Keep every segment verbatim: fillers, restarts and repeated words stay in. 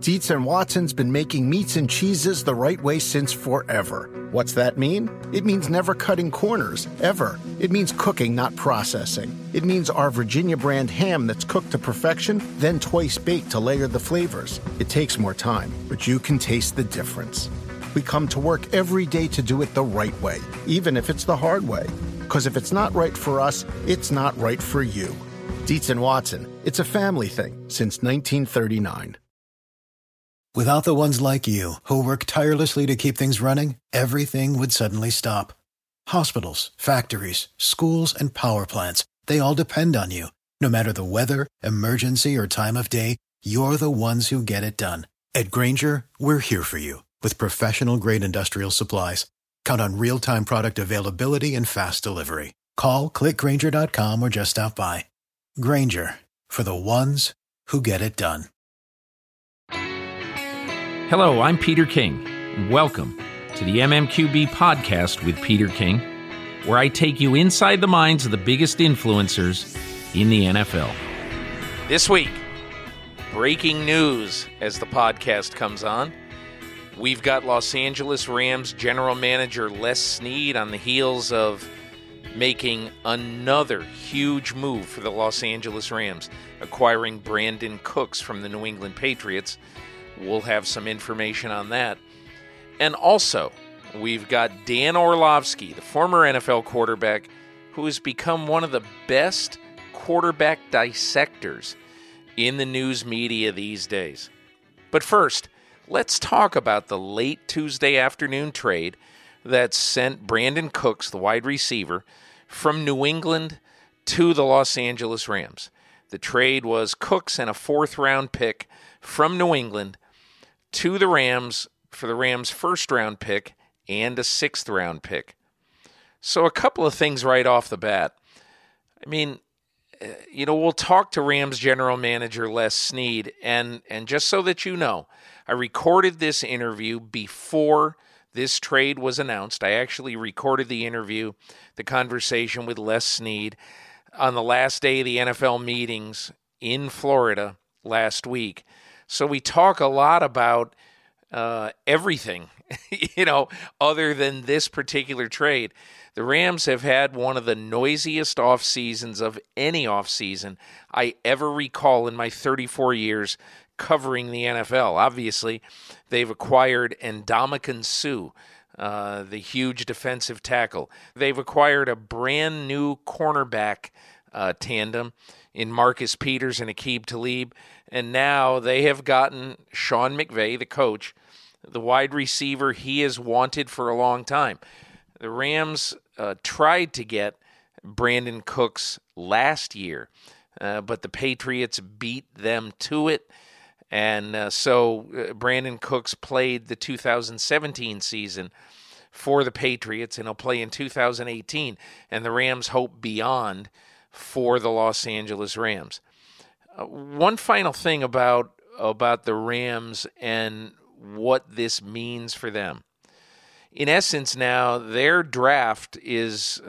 Dietz and Watson's been making meats and cheeses the right way since forever. What's that mean? It means never cutting corners, ever. It means cooking, not processing. It means our Virginia brand ham that's cooked to perfection, then twice baked to layer the flavors. It takes more time, but you can taste the difference. We come to work every day to do it the right way, even if it's the hard way. Because if it's not right for us, it's not right for you. Dietz and Watson, it's a family thing since nineteen thirty-nine. Without the ones like you, who work tirelessly to keep things running, everything would suddenly stop. Hospitals, factories, schools, and power plants, they all depend on you. No matter the weather, emergency, or time of day, you're the ones who get it done. At Grainger, we're here for you with professional-grade industrial supplies. Count on real-time product availability and fast delivery. Call, click Grainger dot com, or just stop by. Grainger, for the ones who get it done. Hello, I'm Peter King, and welcome to the M M Q B podcast with Peter King, where I take you inside the minds of the biggest influencers in the N F L. This week, breaking news as the podcast comes on. We've got Los Angeles Rams general manager Les Snead on the heels of making another huge move for the Los Angeles Rams, acquiring Brandin Cooks from the New England Patriots. We'll have some information on that. And also, we've got Dan Orlovsky, the former N F L quarterback, who has become one of the best quarterback dissectors in the news media these days. But first, let's talk about the late Tuesday afternoon trade that sent Brandin Cooks, the wide receiver, from New England to the Los Angeles Rams. The trade was Cooks and a fourth-round pick from New England to the Rams for the Rams' first-round pick and a sixth-round pick. So a couple of things right off the bat. I mean, you know, we'll talk to Rams general manager Les Snead, and, and just so that you know, I recorded this interview before this trade was announced. I actually recorded the interview, the conversation with Les Snead, on the last day of the N F L meetings in Florida last week. So we talk a lot about uh, everything, you know, other than this particular trade. The Rams have had one of the noisiest off seasons of any off season I ever recall in my thirty-four years covering the N F L. Obviously, they've acquired Ndamukong Suh, uh, the huge defensive tackle. They've acquired a brand new cornerback uh, tandem in Marcus Peters and Aqib Talib. And now they have gotten Sean McVay, the coach, the wide receiver he has wanted for a long time. The Rams uh, tried to get Brandin Cooks last year, uh, but the Patriots beat them to it. And uh, so uh, Brandin Cooks played the two thousand seventeen season for the Patriots, and he'll play in two thousand eighteen. And the Rams hope beyond for the Los Angeles Rams. Uh, one final thing about about the Rams and what this means for them. In essence, now their draft is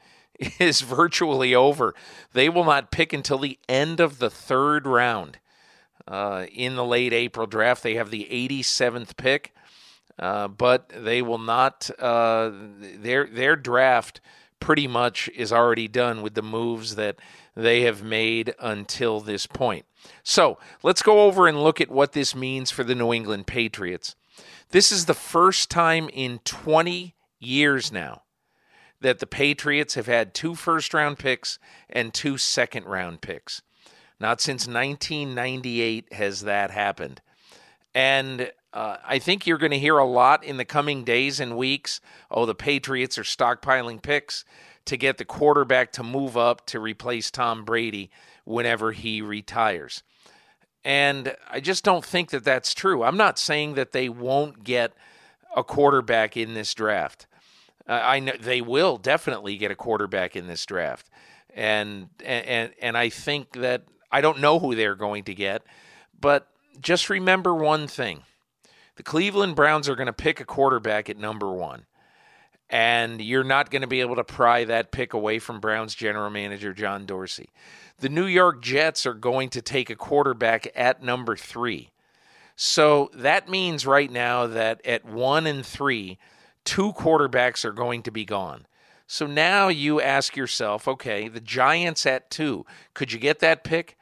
is virtually over. They will not pick until the end of the third round uh, in the late April draft. They have the eighty-seventh pick, uh, but they will not. Uh, their their draft pretty much is already done with the moves that they have made until this point. So let's go over and look at what this means for the New England Patriots. This is the first time in twenty years now that the Patriots have had two first-round picks and two second-round picks. Not since nineteen ninety-eight has that happened. And uh, I think you're going to hear a lot in the coming days and weeks. Oh, the Patriots are stockpiling picks to get the quarterback to move up to replace Tom Brady whenever he retires. And I just don't think that that's true. I'm not saying that they won't get a quarterback in this draft. Uh, I know they will definitely get a quarterback in this draft. And, and, and I think that I don't know who they're going to get, but just remember one thing. The Cleveland Browns are going to pick a quarterback at number one. And you're not going to be able to pry that pick away from Browns general manager John Dorsey. The New York Jets are going to take a quarterback at number three. So that means right now that at one and three, two quarterbacks are going to be gone. So now you ask yourself, okay, the Giants at two, could you get that pick?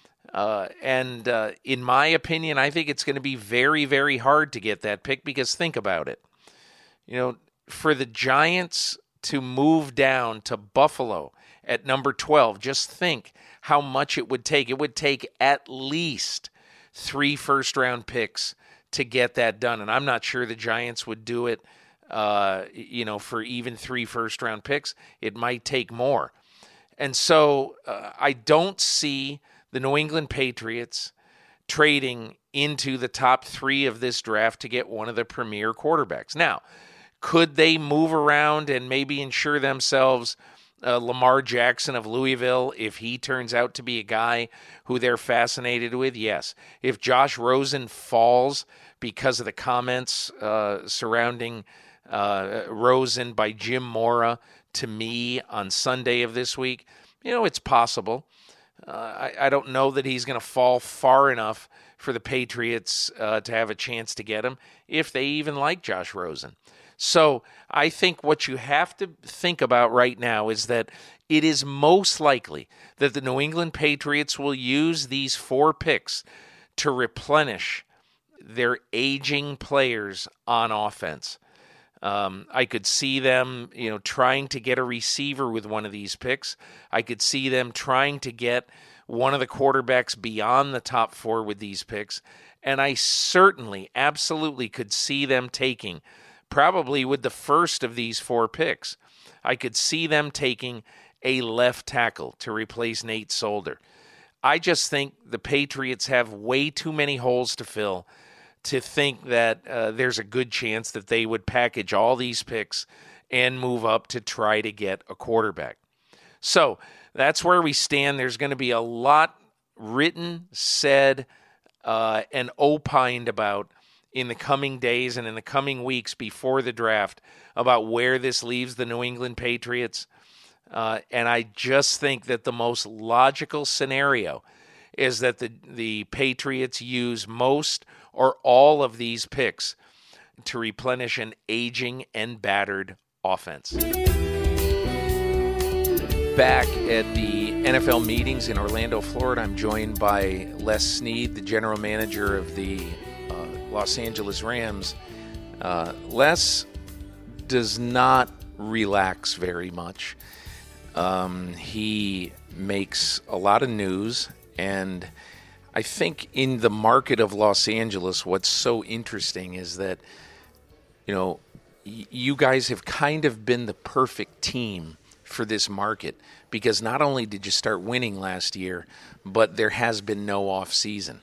Uh, and uh, in my opinion, I think it's going to be very, very hard to get that pick because think about it. You know, for the Giants to move down to Buffalo at number twelve, just think how much it would take. It would take at least three first-round picks to get that done. And I'm not sure the Giants would do it, uh, you know, for even three first-round picks. It might take more. And so uh, I don't see the New England Patriots trading into the top three of this draft to get one of the premier quarterbacks. Now, could they move around and maybe ensure themselves uh, Lamar Jackson of Louisville if he turns out to be a guy who they're fascinated with? Yes. If Josh Rosen falls because of the comments uh, surrounding uh, Rosen by Jim Mora to me on Sunday of this week, you know, it's possible. Uh, I, I don't know that he's going to fall far enough for the Patriots uh, to have a chance to get him, if they even like Josh Rosen. So I think what you have to think about right now is that it is most likely that the New England Patriots will use these four picks to replenish their aging players on offense. Um, I could see them, you know, trying to get a receiver with one of these picks. I could see them trying to get one of the quarterbacks beyond the top four with these picks. And I certainly, absolutely could see them taking, probably with the first of these four picks, I could see them taking a left tackle to replace Nate Solder. I just think the Patriots have way too many holes to fill to think that uh, there's a good chance that they would package all these picks and move up to try to get a quarterback. So that's where we stand. There's going to be a lot written, said, uh, and opined about in the coming days and in the coming weeks before the draft about where this leaves the New England Patriots. Uh, and I just think that the most logical scenario is that the, the Patriots use most or all of these picks to replenish an aging and battered offense. Back at the N F L meetings in Orlando, Florida, I'm joined by Les Snead, the general manager of the uh, Los Angeles Rams. Uh, Les does not relax very much. Um, he makes a lot of news, and I think in the market of Los Angeles, what's so interesting is that, you know, y- you guys have kind of been the perfect team for this market, because not only did you start winning last year, but there has been no off season.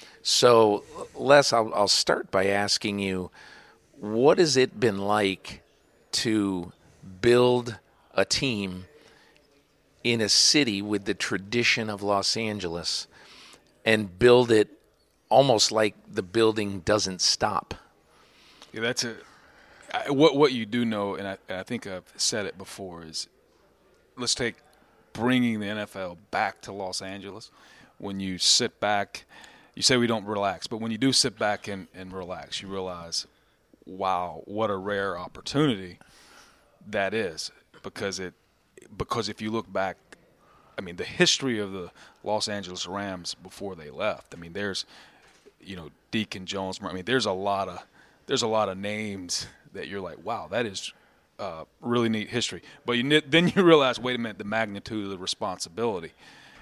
So, Les, I'll, I'll start by asking you, what has it been like to build a team in a city with the tradition of Los Angeles and build it almost like the building doesn't stop? Yeah, that's a I, what what you do know, and I, I think I've said it before, is let's take bringing the N F L back to Los Angeles. When you sit back, you say we don't relax, but when you do sit back and, and relax, you realize, wow, what a rare opportunity that is. Because it because if you look back, I mean, the history of the Los Angeles Rams before they left, I mean, there's, you know, Deacon Jones. I mean, there's a lot of there's a lot of names that you're like, wow, that is uh, really neat history. But you, then you realize, wait a minute, the magnitude of the responsibility,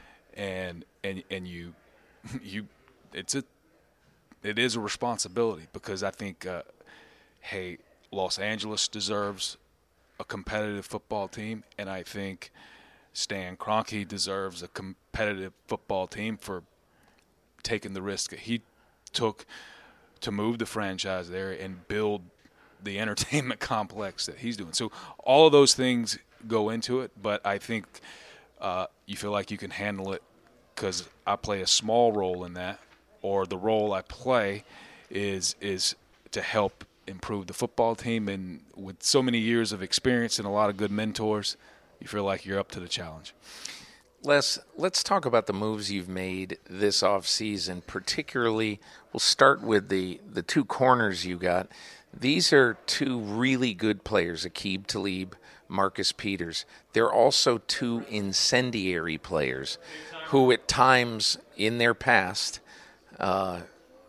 and and and you you it's a it is a responsibility, because I think, uh, hey, Los Angeles deserves a competitive football team, and I think Stan Kroenke deserves a competitive football team for taking the risk that he took to move the franchise there and build the entertainment complex that he's doing. So all of those things go into it, but I think uh, you feel like you can handle it because I play a small role in that, or the role I play is is to help improve the football team. And with so many years of experience and a lot of good mentors, you feel like you're up to the challenge. Les, let's talk about the moves you've made this offseason. Particularly, we'll start with the, the two corners you got. These are two really good players, Aqib Talib, Marcus Peters. They're also two incendiary players who at times in their past uh,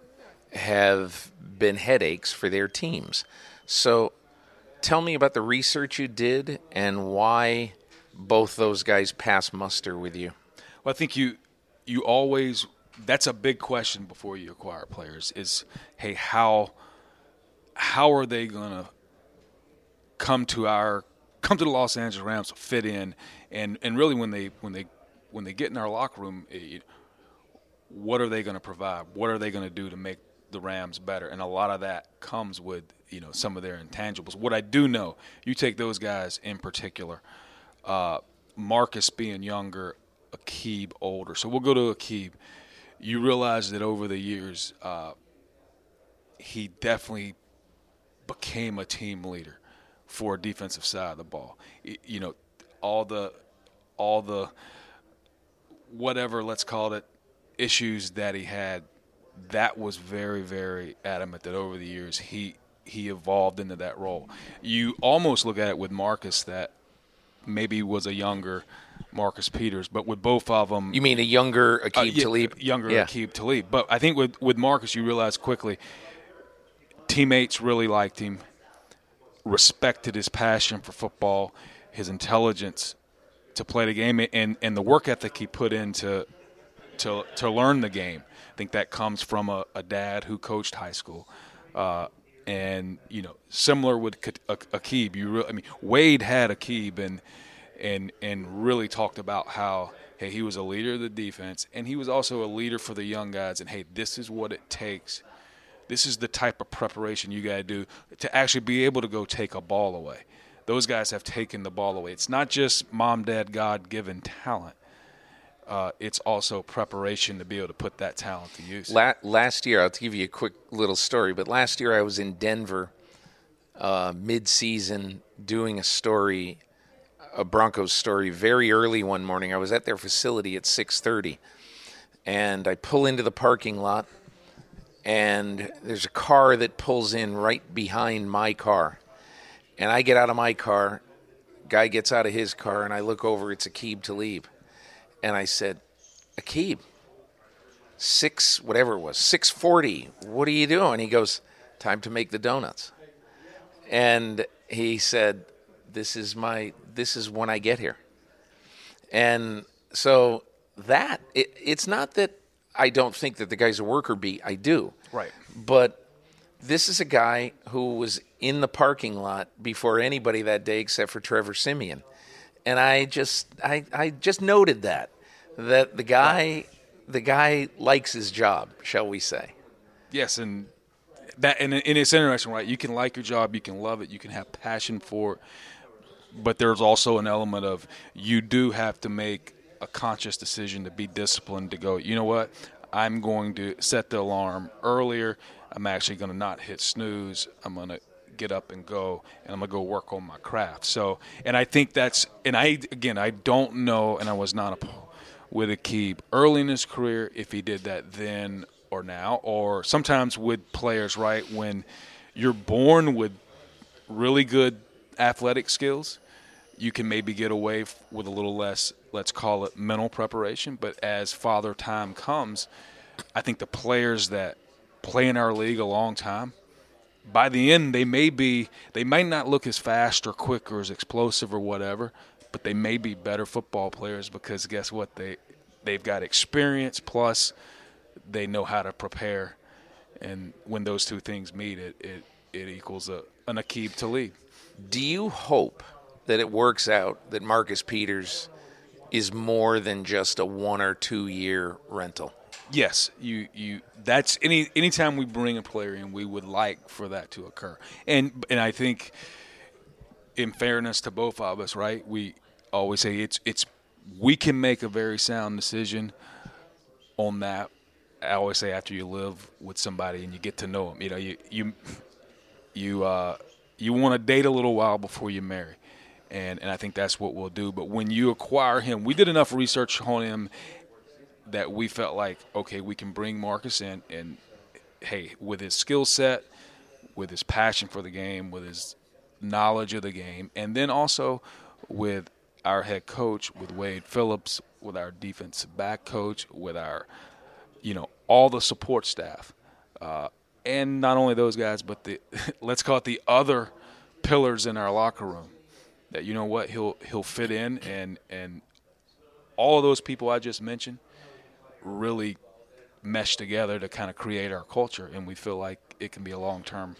have been headaches for their teams. So tell me about the research you did and why both those guys pass muster with you. Well, I think you you always – that's a big question before you acquire players is, hey, how how are they going to come to our – come to the Los Angeles Rams, fit in, and, and really when they when they when they get in our locker room, it, what are they going to provide? What are they going to do to make the Rams better? And a lot of that comes with, you know, some of their intangibles. What I do know, you take those guys in particular, uh, Marcus being younger, Aqib older. So we'll go to Aqib. You realize that over the years, uh, he definitely became a team leader for a defensive side of the ball. It, you know, all the, all the, whatever, let's call it, issues that he had, that was very, very adamant that over the years he he evolved into that role. You almost look at it with Marcus that maybe was a younger Marcus Peters, but with both of them. You mean a younger Aqib uh, yeah, Talib? Younger yeah. Aqib Talib. But I think with, with Marcus, you realize quickly teammates really liked him, respected his passion for football, his intelligence to play the game, and, and the work ethic he put into to to learn the game. I think that comes from a, a dad who coached high school. Uh, and, you know, similar with Aqib, you re- I mean, Wade had Aqib and, and, and really talked about how, hey, he was a leader of the defense, and he was also a leader for the young guys. And, hey, this is what it takes. This is the type of preparation you got to do to actually be able to go take a ball away. Those guys have taken the ball away. It's not just mom, dad, God-given talent. Uh, it's also preparation to be able to put that talent to use. La- last year, I'll give you a quick little story, but last year I was in Denver uh, mid-season doing a story, a Broncos story, very early one morning. I was at their facility at six thirty, and I pull into the parking lot, and there's a car that pulls in right behind my car. And I get out of my car, guy gets out of his car, and I look over, it's Aqib Talib. And I said, Aqib, six, whatever it was, six forty, what are you doing? He goes, time to make the donuts. And he said, this is my, this is when I get here. And so that, it, it's not that I don't think that the guy's a worker bee. I do. Right. But this is a guy who was in the parking lot before anybody that day except for Trevor Siemian. And I just I, I just noted that, that the guy the guy likes his job, shall we say. Yes, and that and, and it's interesting, right? You can like your job, you can love it, you can have passion for it, but there's also an element of you do have to make a conscious decision to be disciplined, to go, you know what, I'm going to set the alarm earlier. I'm actually going to not hit snooze. I'm going to get up and go, and I'm going to go work on my craft. So, and I think that's, and I, again, I don't know, and I was not a, with Aqib early in his career, if he did that then or now, or sometimes with players, right, when you're born with really good athletic skills, you can maybe get away with a little less, let's call it mental preparation. But as father time comes, I think the players that play in our league a long time, by the end, they may be, they might not look as fast or quick or as explosive or whatever, but they may be better football players because guess what? They, they've got experience, plus they know how to prepare. And when those two things meet, it it, it equals a, an Aqib Talib. Do you hope that it works out that Marcus Peters is more than just a one or two year rental? Yes, you you. That's any anytime we bring a player in, we would like for that to occur. And and I think, in fairness to both of us, right? We always say it's it's we can make a very sound decision on that. I always say after you live with somebody and you get to know them, you know, you you you uh, you want to date a little while before you marry, And, and I think that's what we'll do. But when you acquire him, we did enough research on him that we felt like, okay, we can bring Marcus in, and, hey, with his skill set, with his passion for the game, with his knowledge of the game, and then also with our head coach, with Wade Phillips, with our defensive back coach, with our, you know, all the support staff. Uh, and not only those guys, but the let's call it the other pillars in our locker room. That, you know what, he'll he'll fit in, and and all of those people I just mentioned really mesh together to kind of create our culture, and we feel like it can be a long term.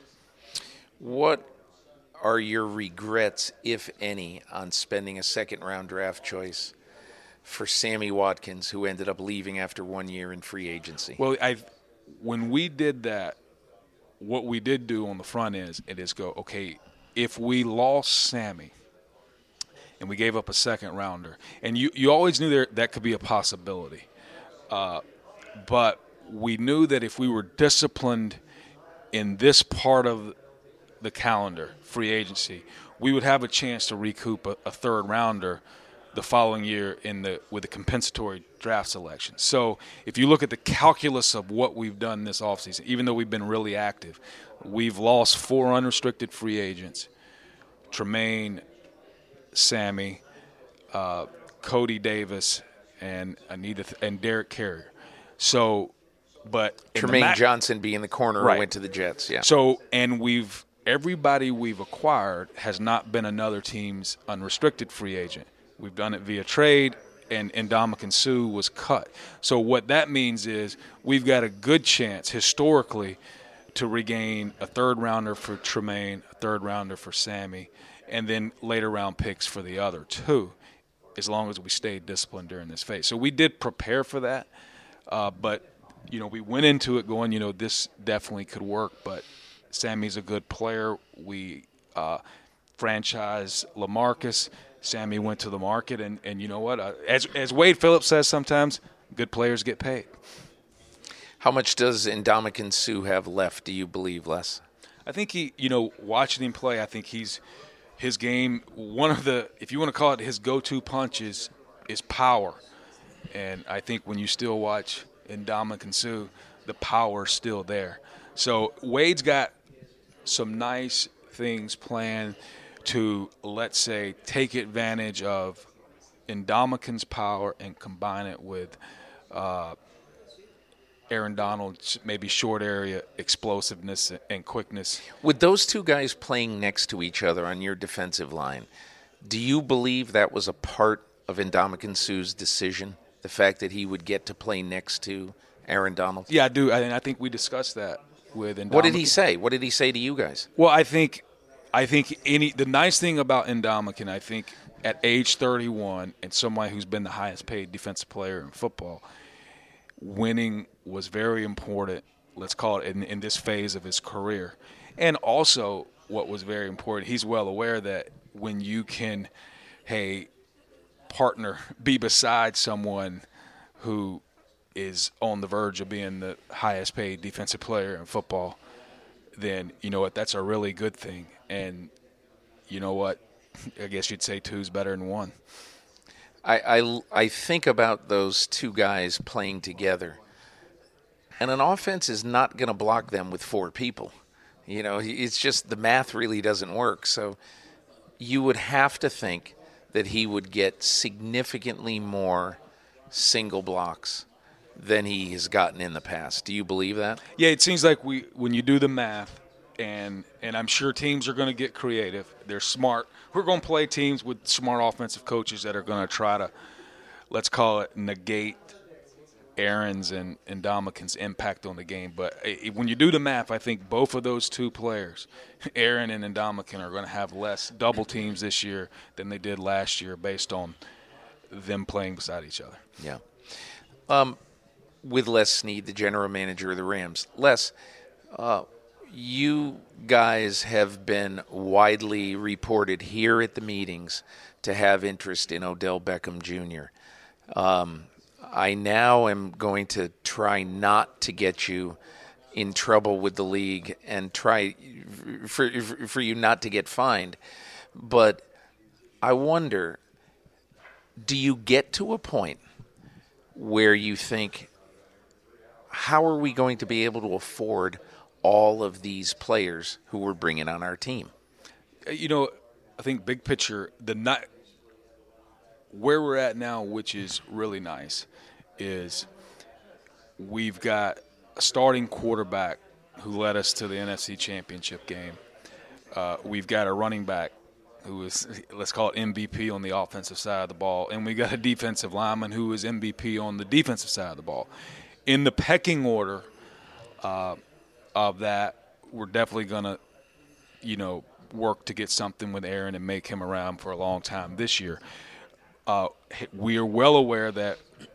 What are your regrets, if any, on spending a second round draft choice for Sammy Watkins, who ended up leaving after one year in free agency? Well, I when we did that, what we did do on the front end it is go, okay, if we lost Sammy and we gave up a second rounder, and you, you always knew there that could be a possibility. Uh, but we knew that if we were disciplined in this part of the calendar, free agency, we would have a chance to recoup a, a third rounder the following year in the with a compensatory draft selection. So if you look at the calculus of what we've done this offseason, even though we've been really active, we've lost four unrestricted free agents, Tremaine, Sammy, uh, Cody Davis, and Anita th- and Derek Carrier. So, but Tremaine ma- Johnson being the corner right. who went to the Jets. Yeah. So, and we've everybody we've acquired has not been another team's unrestricted free agent. We've done it via trade, and Ndamukong Suh was cut. So what that means is we've got a good chance historically to regain a third rounder for Tremaine, a third rounder for Sammy, and then later round picks for the other two, as long as we stay disciplined during this phase. So we did prepare for that, uh, but you know we went into it going, you know, this definitely could work. But Sammy's a good player. We uh, franchised LaMarcus. Sammy went to the market, and, and you know what? Uh, as as Wade Phillips says sometimes, good players get paid. How much does Ndamukong Suh have left, do you believe, Les? I think he, you know, watching him play, I think he's his game, one of the, if you want to call it his go-to punch is, is power. And I think when you still watch Ndamukong Suh, the power's still there. So Wade's got some nice things planned to, let's say, take advantage of Ndamukong's power and combine it with uh, Aaron Donald's maybe short area explosiveness and quickness. With those two guys playing next to each other on your defensive line, do you believe that was a part of Ndamukong Suh's decision, the fact that he would get to play next to Aaron Donald? Yeah, I do. And I think we discussed that with Ndamukong. What did he say? What did he say to you guys? Well, I think I think any the nice thing about Ndamukong, I think at age thirty-one and somebody who's been the highest paid defensive player in football, winning was very important, let's call it, in, in this phase of his career. And also what was very important, he's well aware that when you can, hey, partner, be beside someone who is on the verge of being the highest paid defensive player in football, then you know what, that's a really good thing. And you know what, I guess you'd say two's better than one. I, I, I think about those two guys playing together, and an offense is not going to block them with four people. You know, it's just the math really doesn't work. So you would have to think that he would get significantly more single blocks than he has gotten in the past. Do you believe that? Yeah, it seems like we when you do the math, and and I'm sure teams are going to get creative. They're smart. We're going to play teams with smart offensive coaches that are going to try to, let's call it, negate Aaron's and, and Ndamukong's impact on the game. But it, when you do the math, I think both of those two players, Aaron and Ndamukong, are going to have less double teams this year than they did last year based on them playing beside each other. Yeah. Um, with Les Snead, the general manager of the Rams. Les, uh, you guys have been widely reported here at the meetings to have interest in Odell Beckham Junior Um, I now am going to try not to get you in trouble with the league and try for, for you not to get fined. But I wonder, do you get to a point where you think, how are we going to be able to afford all of these players who we're bringing on our team? You know, I think big picture, the not, where we're at now, which is really nice, is we've got a starting quarterback who led us to the N F C Championship game. Uh, we've got a running back who is, let's call it M V P on the offensive side of the ball, and we got a defensive lineman who is M V P on the defensive side of the ball. In the pecking order uh, of that, we're definitely going to, you know, work to get something with Aaron and make him around for a long time this year. Uh, we are well aware that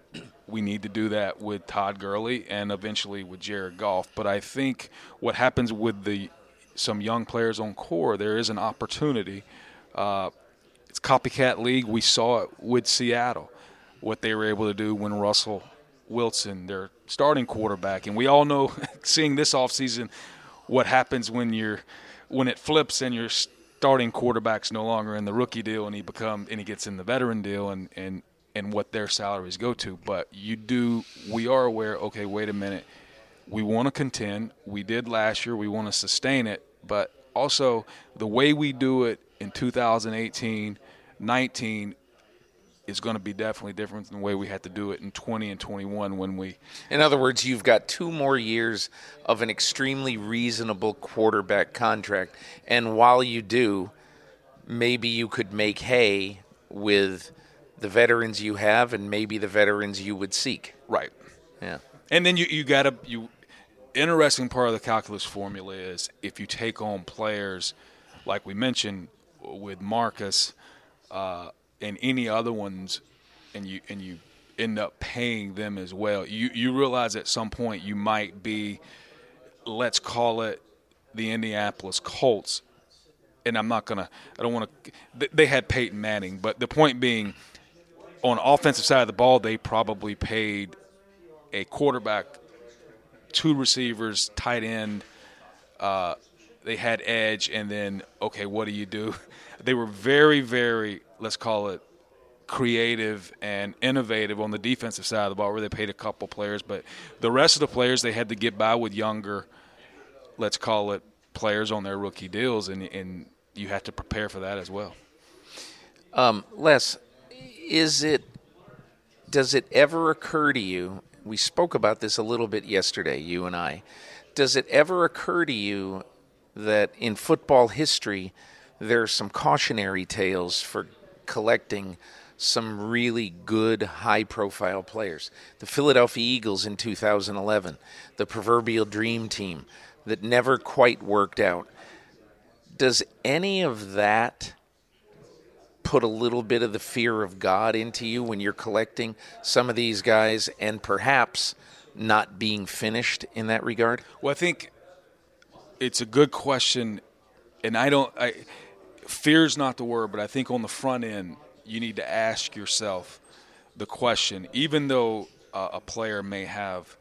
we need to do that with Todd Gurley and eventually with Jared Goff. But I think what happens with the some young players on core, there is an opportunity. Uh, it's copycat league. We saw it with Seattle, what they were able to do when Russell Wilson, their starting quarterback, and we all know, seeing this offseason, what happens when you're when it flips and your starting quarterback's no longer in the rookie deal and he become and he gets in the veteran deal, and and and what their salaries go to. But you do, we are aware, okay, wait a minute, we want to contend. We did last year. We want to sustain it. But also the way we do it in two thousand eighteen, nineteen is going to be definitely different than the way we had to do it in twenty and twenty-one when we – In other words, you've got two more years of an extremely reasonable quarterback contract. And while you do, maybe you could make hay with the veterans you have and maybe the veterans you would seek. Right. Yeah. And then you, you got to – you interesting part of the calculus formula is if you take on players like we mentioned with Marcus uh, and any other ones, and you and you end up paying them as well, you you realize at some point you might be, let's call it the Indianapolis Colts, and I'm not gonna I don't want to they had Peyton Manning, but the point being, on the offensive side of the ball, they probably paid a quarterback, two receivers, tight end. Uh, they had edge, and then, okay, what do you do? They were very, very, let's call it, creative and innovative on the defensive side of the ball where they paid a couple players. But the rest of the players, they had to get by with younger, let's call it, players on their rookie deals, and, and you have to prepare for that as well. Um, Les, is it does it ever occur to you, we spoke about this a little bit yesterday, you and I, does it ever occur to you that in football history there are some cautionary tales for collecting some really good high-profile players? The Philadelphia Eagles in two thousand eleven, the proverbial dream team that never quite worked out. Does any of that put a little bit of the fear of God into you when you're collecting some of these guys and perhaps not being finished in that regard? Well, I think it's a good question, and I don't I, – fear's not the word, but I think on the front end you need to ask yourself the question, even though uh, a player may have,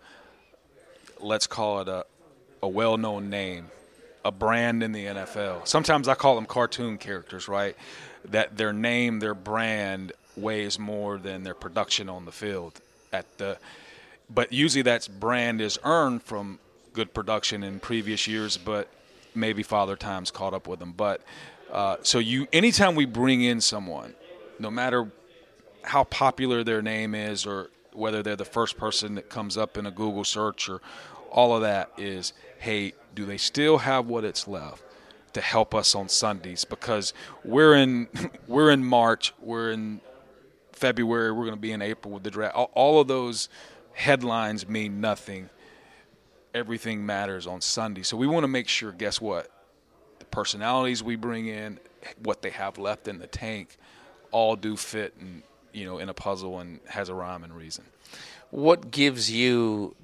let's call it a, a well-known name, a brand in the N F L. Sometimes I call them cartoon characters, right? That their name, their brand weighs more than their production on the field. At the, but usually that brand is earned from good production in previous years, but maybe Father Time's caught up with them. But uh, so you, anytime we bring in someone, no matter how popular their name is or whether they're the first person that comes up in a Google search or all of that, is, hey, do they still have what it's left to help us on Sundays? Because we're in we're in March, we're in February, we're going to be in April with the draft. All, all of those headlines mean nothing. Everything matters on Sunday. So we want to make sure, guess what? The personalities we bring in, what they have left in the tank, all do fit and, you know, in a puzzle and has a rhyme and reason. What gives you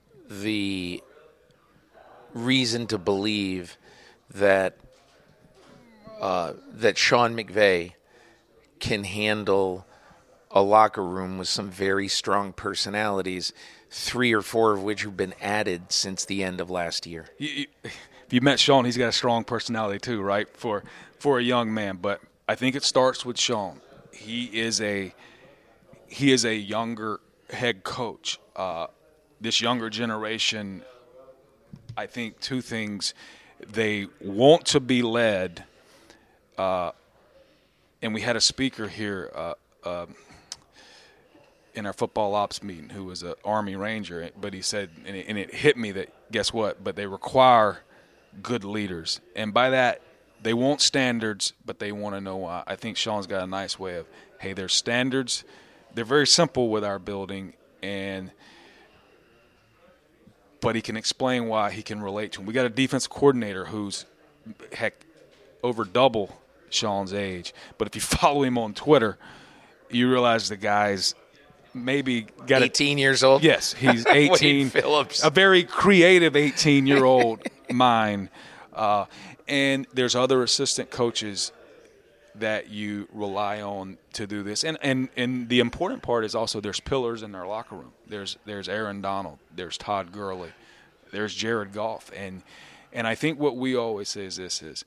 the reason to believe that uh, that Sean McVay can handle a locker room with some very strong personalities, three or four of which have been added since the end of last year? You, you, if you met Sean, he's got a strong personality too, right, for for a young man. But I think it starts with Sean. He is a he is a younger head coach. Uh, this younger generation, I think two things. They want to be led, uh, and we had a speaker here uh, uh, in our football ops meeting who was an Army Ranger, but he said, and it, and it hit me that, guess what, but they require good leaders. And by that, they want standards, but they want to know why. I think Sean's got a nice way of, hey, there's standards. They're very simple with our building, and but he can explain why, he can relate to them. We got a defense coordinator who's, heck, over double Sean's age. But if you follow him on Twitter, you realize the guy's maybe got eighteen a, years old. Yes, he's eighteen. Wade Phillips, a very creative eighteen-year-old mind. Uh, and there's other assistant coaches that you rely on to do this. And and and the important part is also there's pillars in their locker room. There's there's Aaron Donald. There's Todd Gurley. There's Jared Goff. And and I think what we always say is this is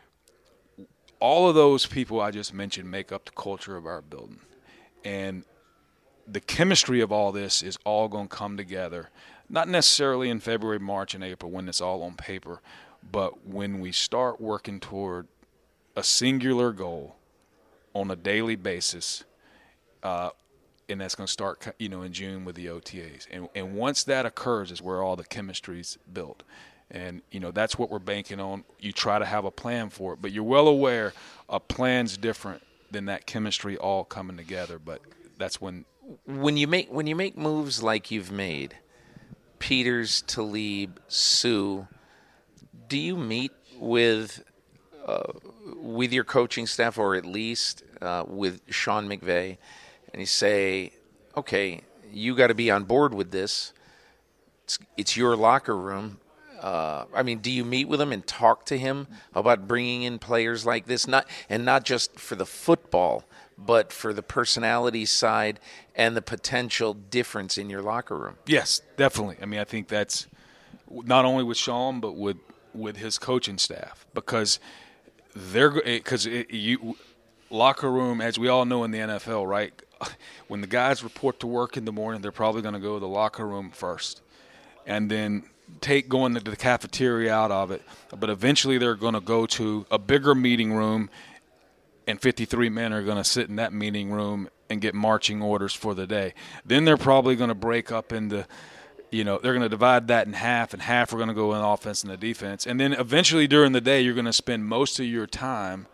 all of those people I just mentioned make up the culture of our building. And the chemistry of all this is all going to come together, not necessarily in February, March, and April when it's all on paper, but when we start working toward a singular goal on a daily basis, uh, and that's going to start, you know, in June with the O T As. And and once that occurs is where all the chemistry's built. And, you know, that's what we're banking on. You try to have a plan for it, but you're well aware a plan's different than that chemistry all coming together. But that's when when you make when you make moves like you've made, Peters, Talib, Sue, do you meet with uh, with your coaching staff, or at least uh, with Sean McVay, and you say, okay, you got to be on board with this. It's, it's your locker room. Uh, I mean, do you meet with him and talk to him about bringing in players like this, not and not just for the football, but for the personality side and the potential difference in your locker room? Yes, definitely. I mean, I think that's not only with Sean, but with with his coaching staff, because they're because you locker room, as we all know in the N F L, right? When the guys report to work in the morning, they're probably going to go to the locker room first, and then take going to the cafeteria out of it. But eventually, they're going to go to a bigger meeting room, and fifty-three men are going to sit in that meeting room and get marching orders for the day. Then they're probably going to break up into, you know, they're going to divide that in half, and half are going to go in offense and the defense. And then eventually during the day, you're going to spend most of your time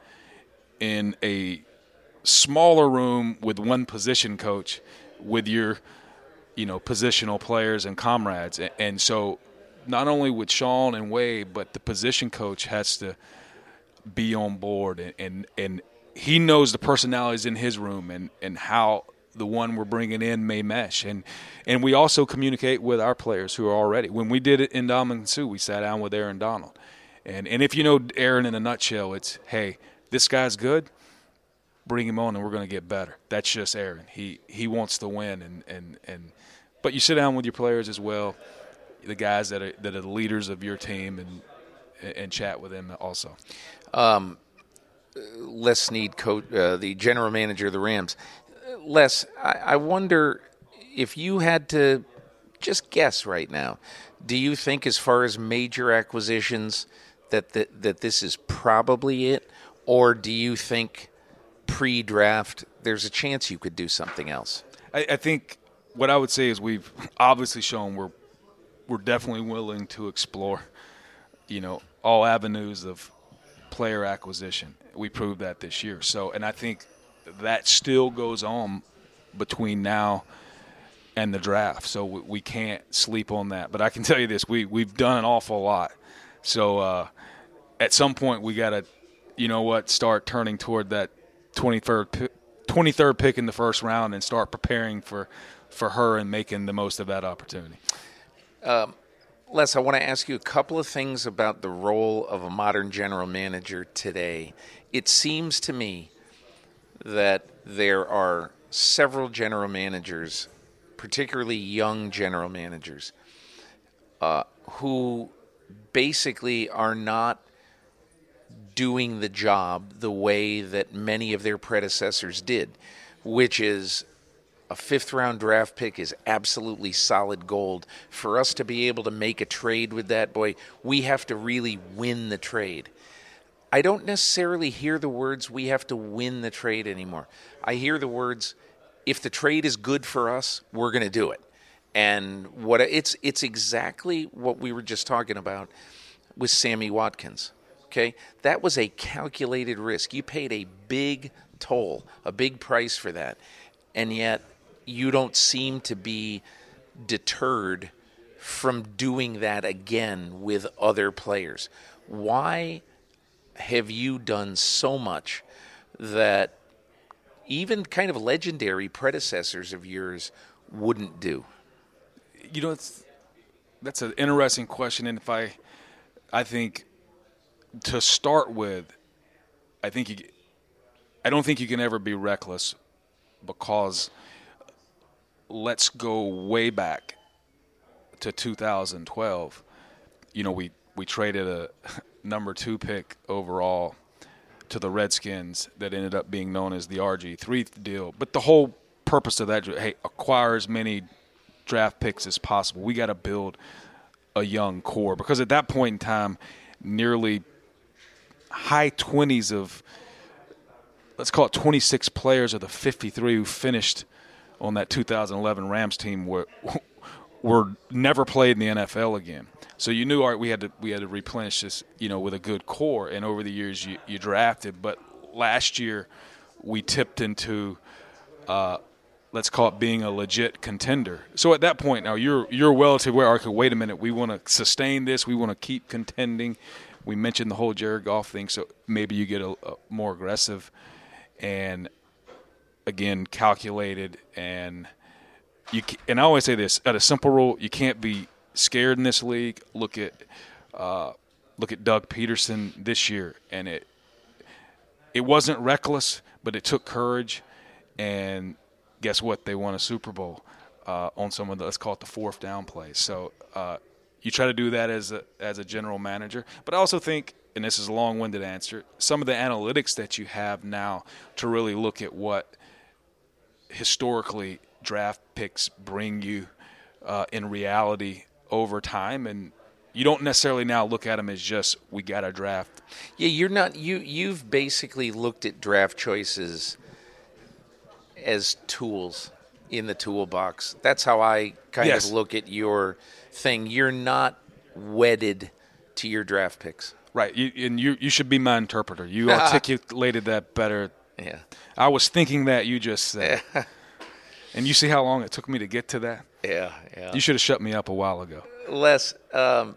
in a smaller room with one position coach with your, you know, positional players and comrades. And so not only with Sean and Wade, but the position coach has to be on board, and, and, and he knows the personalities in his room and, and how the one we're bringing in may mesh. And and we also communicate with our players who are already. When we did it in Ndamukong Suh, we sat down with Aaron Donald. And and if you know Aaron in a nutshell, it's, hey, this guy's good, bring him on and we're going to get better. That's just Aaron. He he wants to win. And, and, and but you sit down with your players as well, the guys that are, that are the leaders of your team, and and chat with them also. Um, Les Snead, coach, uh, the general manager of the Rams. Les, I, I wonder if you had to just guess right now, do you think as far as major acquisitions that the, that this is probably it, or do you think pre-draft there's a chance you could do something else? I, I think what I would say is we've obviously shown we're we're definitely willing to explore, you know, all avenues of player acquisition. We proved that this year. So, and I think that still goes on between now and the draft. So we, we can't sleep on that. But I can tell you this, we, we've done an awful lot. So uh, at some point we got to, you know what, start turning toward that twenty-third, twenty-third pick in the first round and start preparing for, for her and making the most of that opportunity. Um, Les, I want to ask you a couple of things about the role of a modern general manager today. It seems to me that there are several general managers, particularly young general managers, uh, who basically are not doing the job the way that many of their predecessors did, which is a fifth-round draft pick is absolutely solid gold. For us to be able to make a trade with that, boy, we have to really win the trade. I don't necessarily hear the words, we have to win the trade anymore. I hear the words, if the trade is good for us, we're going to do it. And what it's it's exactly what we were just talking about with Sammy Watkins. Okay? That was a calculated risk. You paid a big toll, a big price for that. And yet you don't seem to be deterred from doing that again with other players. Why have you done so much that even kind of legendary predecessors of yours wouldn't do? You know, it's, that's an interesting question. And if I, I think to start with, I think you, I don't think you can ever be reckless, because let's go way back to two thousand twelve. You know, we, we traded a number two pick overall to the Redskins that ended up being known as the R G three deal. But the whole purpose of that, hey, acquire as many draft picks as possible. We got to build a young core, because at that point in time, nearly high twenties of, let's call it twenty-six players of the fifty-three who finished on that two thousand eleven Rams team were were never played in the N F L again. So you knew, all right, we had to we had to replenish this, you know, with a good core. And over the years, you, you drafted. But last year, we tipped into, uh, let's call it being a legit contender. So at that point, now you're you're well to where, okay, wait a minute, we want to sustain this, we want to keep contending. We mentioned the whole Jared Goff thing, so maybe you get a, a more aggressive and, again, calculated. And you and I always say this, at a simple rule, you can't be scared in this league. Look at uh, look at Doug Peterson this year, and it it wasn't reckless, but it took courage. And guess what? They won a Super Bowl uh, on some of the, let's call it the fourth down plays. So uh, you try to do that as a as a general manager. But I also think, and this is a long-winded answer, some of the analytics that you have now to really look at what historically draft picks bring you uh, in reality over time, and you don't necessarily now look at them as just, we got to draft. Yeah, you're not you you've basically looked at draft choices as tools in the toolbox. That's how I kind Yes. of look at your thing. You're not wedded to your draft picks. Right, you, and you you should be my interpreter. You articulated that better. Yeah. I was thinking that you just said. And you see how long it took me to get to that? Yeah, yeah. You should have shut me up a while ago. Les, um,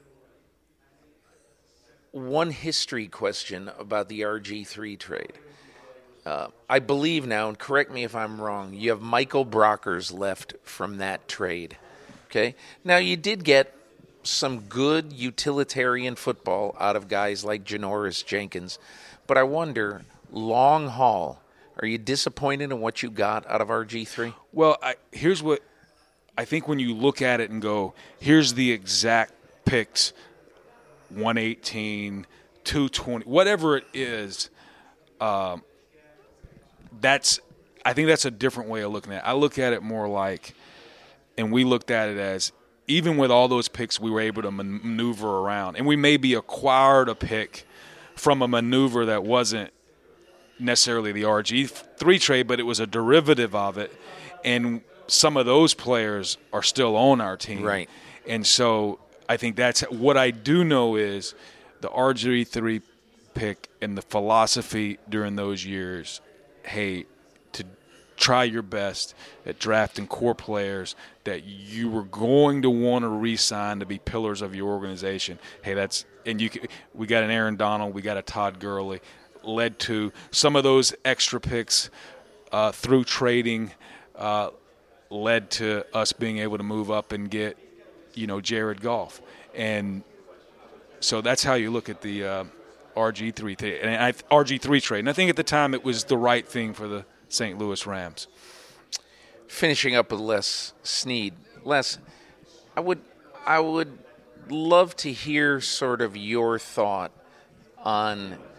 one history question about the R G three trade. Uh, I believe now, and correct me if I'm wrong, you have Michael Brockers left from that trade. Okay? Now, you did get some good utilitarian football out of guys like Janoris Jenkins, but I wonder, long haul, are you disappointed in what you got out of R G three? Well, I, here's what I think when you look at it and go, here's the exact picks, one eighteen, two twenty, whatever it is, um, that's I think that's a different way of looking at it. I look at it more like, and we looked at it as, even with all those picks, we were able to maneuver around. And we maybe acquired a pick from a maneuver that wasn't necessarily the R G three trade, but it was a derivative of it. And some of those players are still on our team. Right. And so I think that's what I do know is the R G three pick and the philosophy during those years, hey, to try your best at drafting core players that you were going to want to re-sign to be pillars of your organization. Hey, that's and you. We got an Aaron Donald, we got a Todd Gurley, led to some of those extra picks uh, through trading, uh, led to us being able to move up and get, you know, Jared Goff, and so that's how you look at the uh, R G three and I, R G three trade. And I think at the time it was the right thing for the Saint Louis Rams. Finishing up with Les Snead. Les, I would I would love to hear sort of your thought on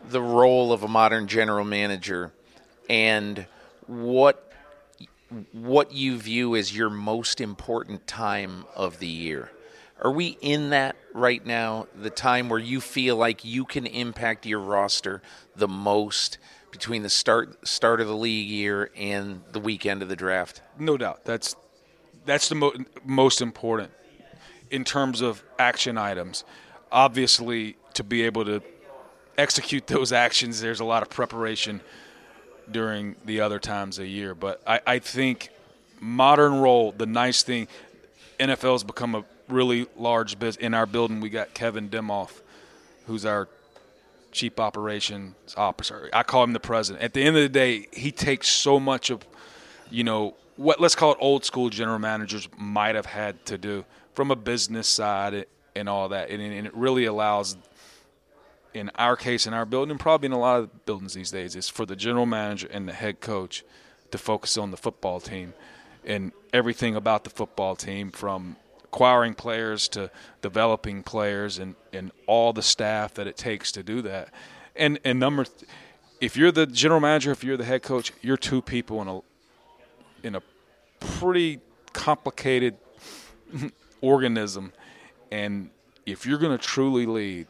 the role of a modern general manager and what what you view as your most important time of the year. Are we in that right now, the time where you feel like you can impact your roster the most between the start start of the league year and the weekend of the draft? No doubt. That's that's the mo- most important in terms of action items. Obviously, to be able to execute those actions, there's a lot of preparation during the other times of year. But I, I think modern role, the nice thing, N F L has become a really large business. In our building, we got Kevin Demoff, who's our chief operations officer. I call him the president. At the end of the day, he takes so much of, you know, what let's call it old school general managers might have had to do from a business side and all that. And, and it really allows, in our case, in our building, and probably in a lot of buildings these days, is for the general manager and the head coach to focus on the football team and everything about the football team, from acquiring players to developing players and, and all the staff that it takes to do that. And and number, th- if you're the general manager, if you're the head coach, you're two people in a in a pretty complicated organism. And if you're going to truly lead,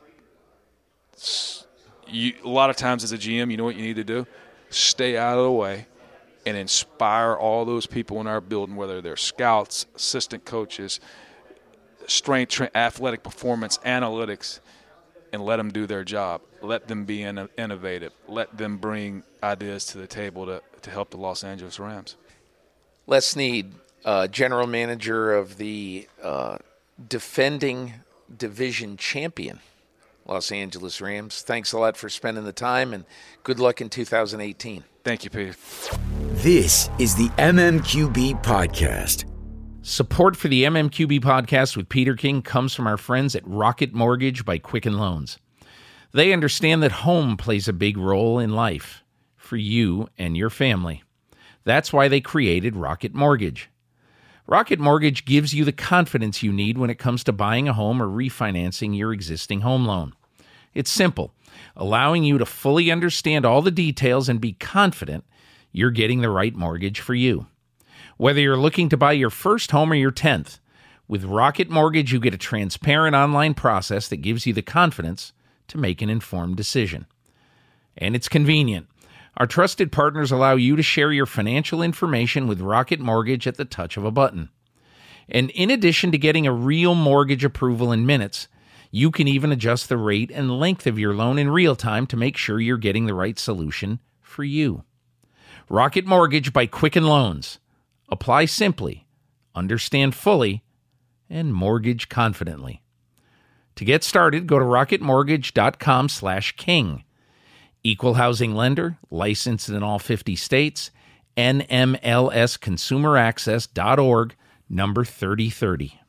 you, a lot of times as a G M, you know what you need to do? Stay out of the way and inspire all those people in our building, whether they're scouts, assistant coaches, strength, tra- athletic performance, analytics, and let them do their job. Let them be in- innovative. Let them bring ideas to the table to, to help the Los Angeles Rams. Les Snead, uh, general manager of the uh, defending division champion Los Angeles Rams. Thanks a lot for spending the time, and good luck in two thousand eighteen. Thank you, Peter. This is the M M Q B Podcast. Support for the M M Q B Podcast with Peter King comes from our friends at Rocket Mortgage by Quicken Loans. They understand that home plays a big role in life for you and your family. That's why they created Rocket Mortgage. Rocket Mortgage gives you the confidence you need when it comes to buying a home or refinancing your existing home loan. It's simple, allowing you to fully understand all the details and be confident you're getting the right mortgage for you. Whether you're looking to buy your first home or your tenth, with Rocket Mortgage you get a transparent online process that gives you the confidence to make an informed decision. And it's convenient. Our trusted partners allow you to share your financial information with Rocket Mortgage at the touch of a button. And in addition to getting a real mortgage approval in minutes, you can even adjust the rate and length of your loan in real time to make sure you're getting the right solution for you. Rocket Mortgage by Quicken Loans. Apply simply, understand fully, and mortgage confidently. To get started, go to rocketmortgage.com slash king. Equal housing lender, licensed in all fifty states, N M L S consumer access dot org, number thirty thirty.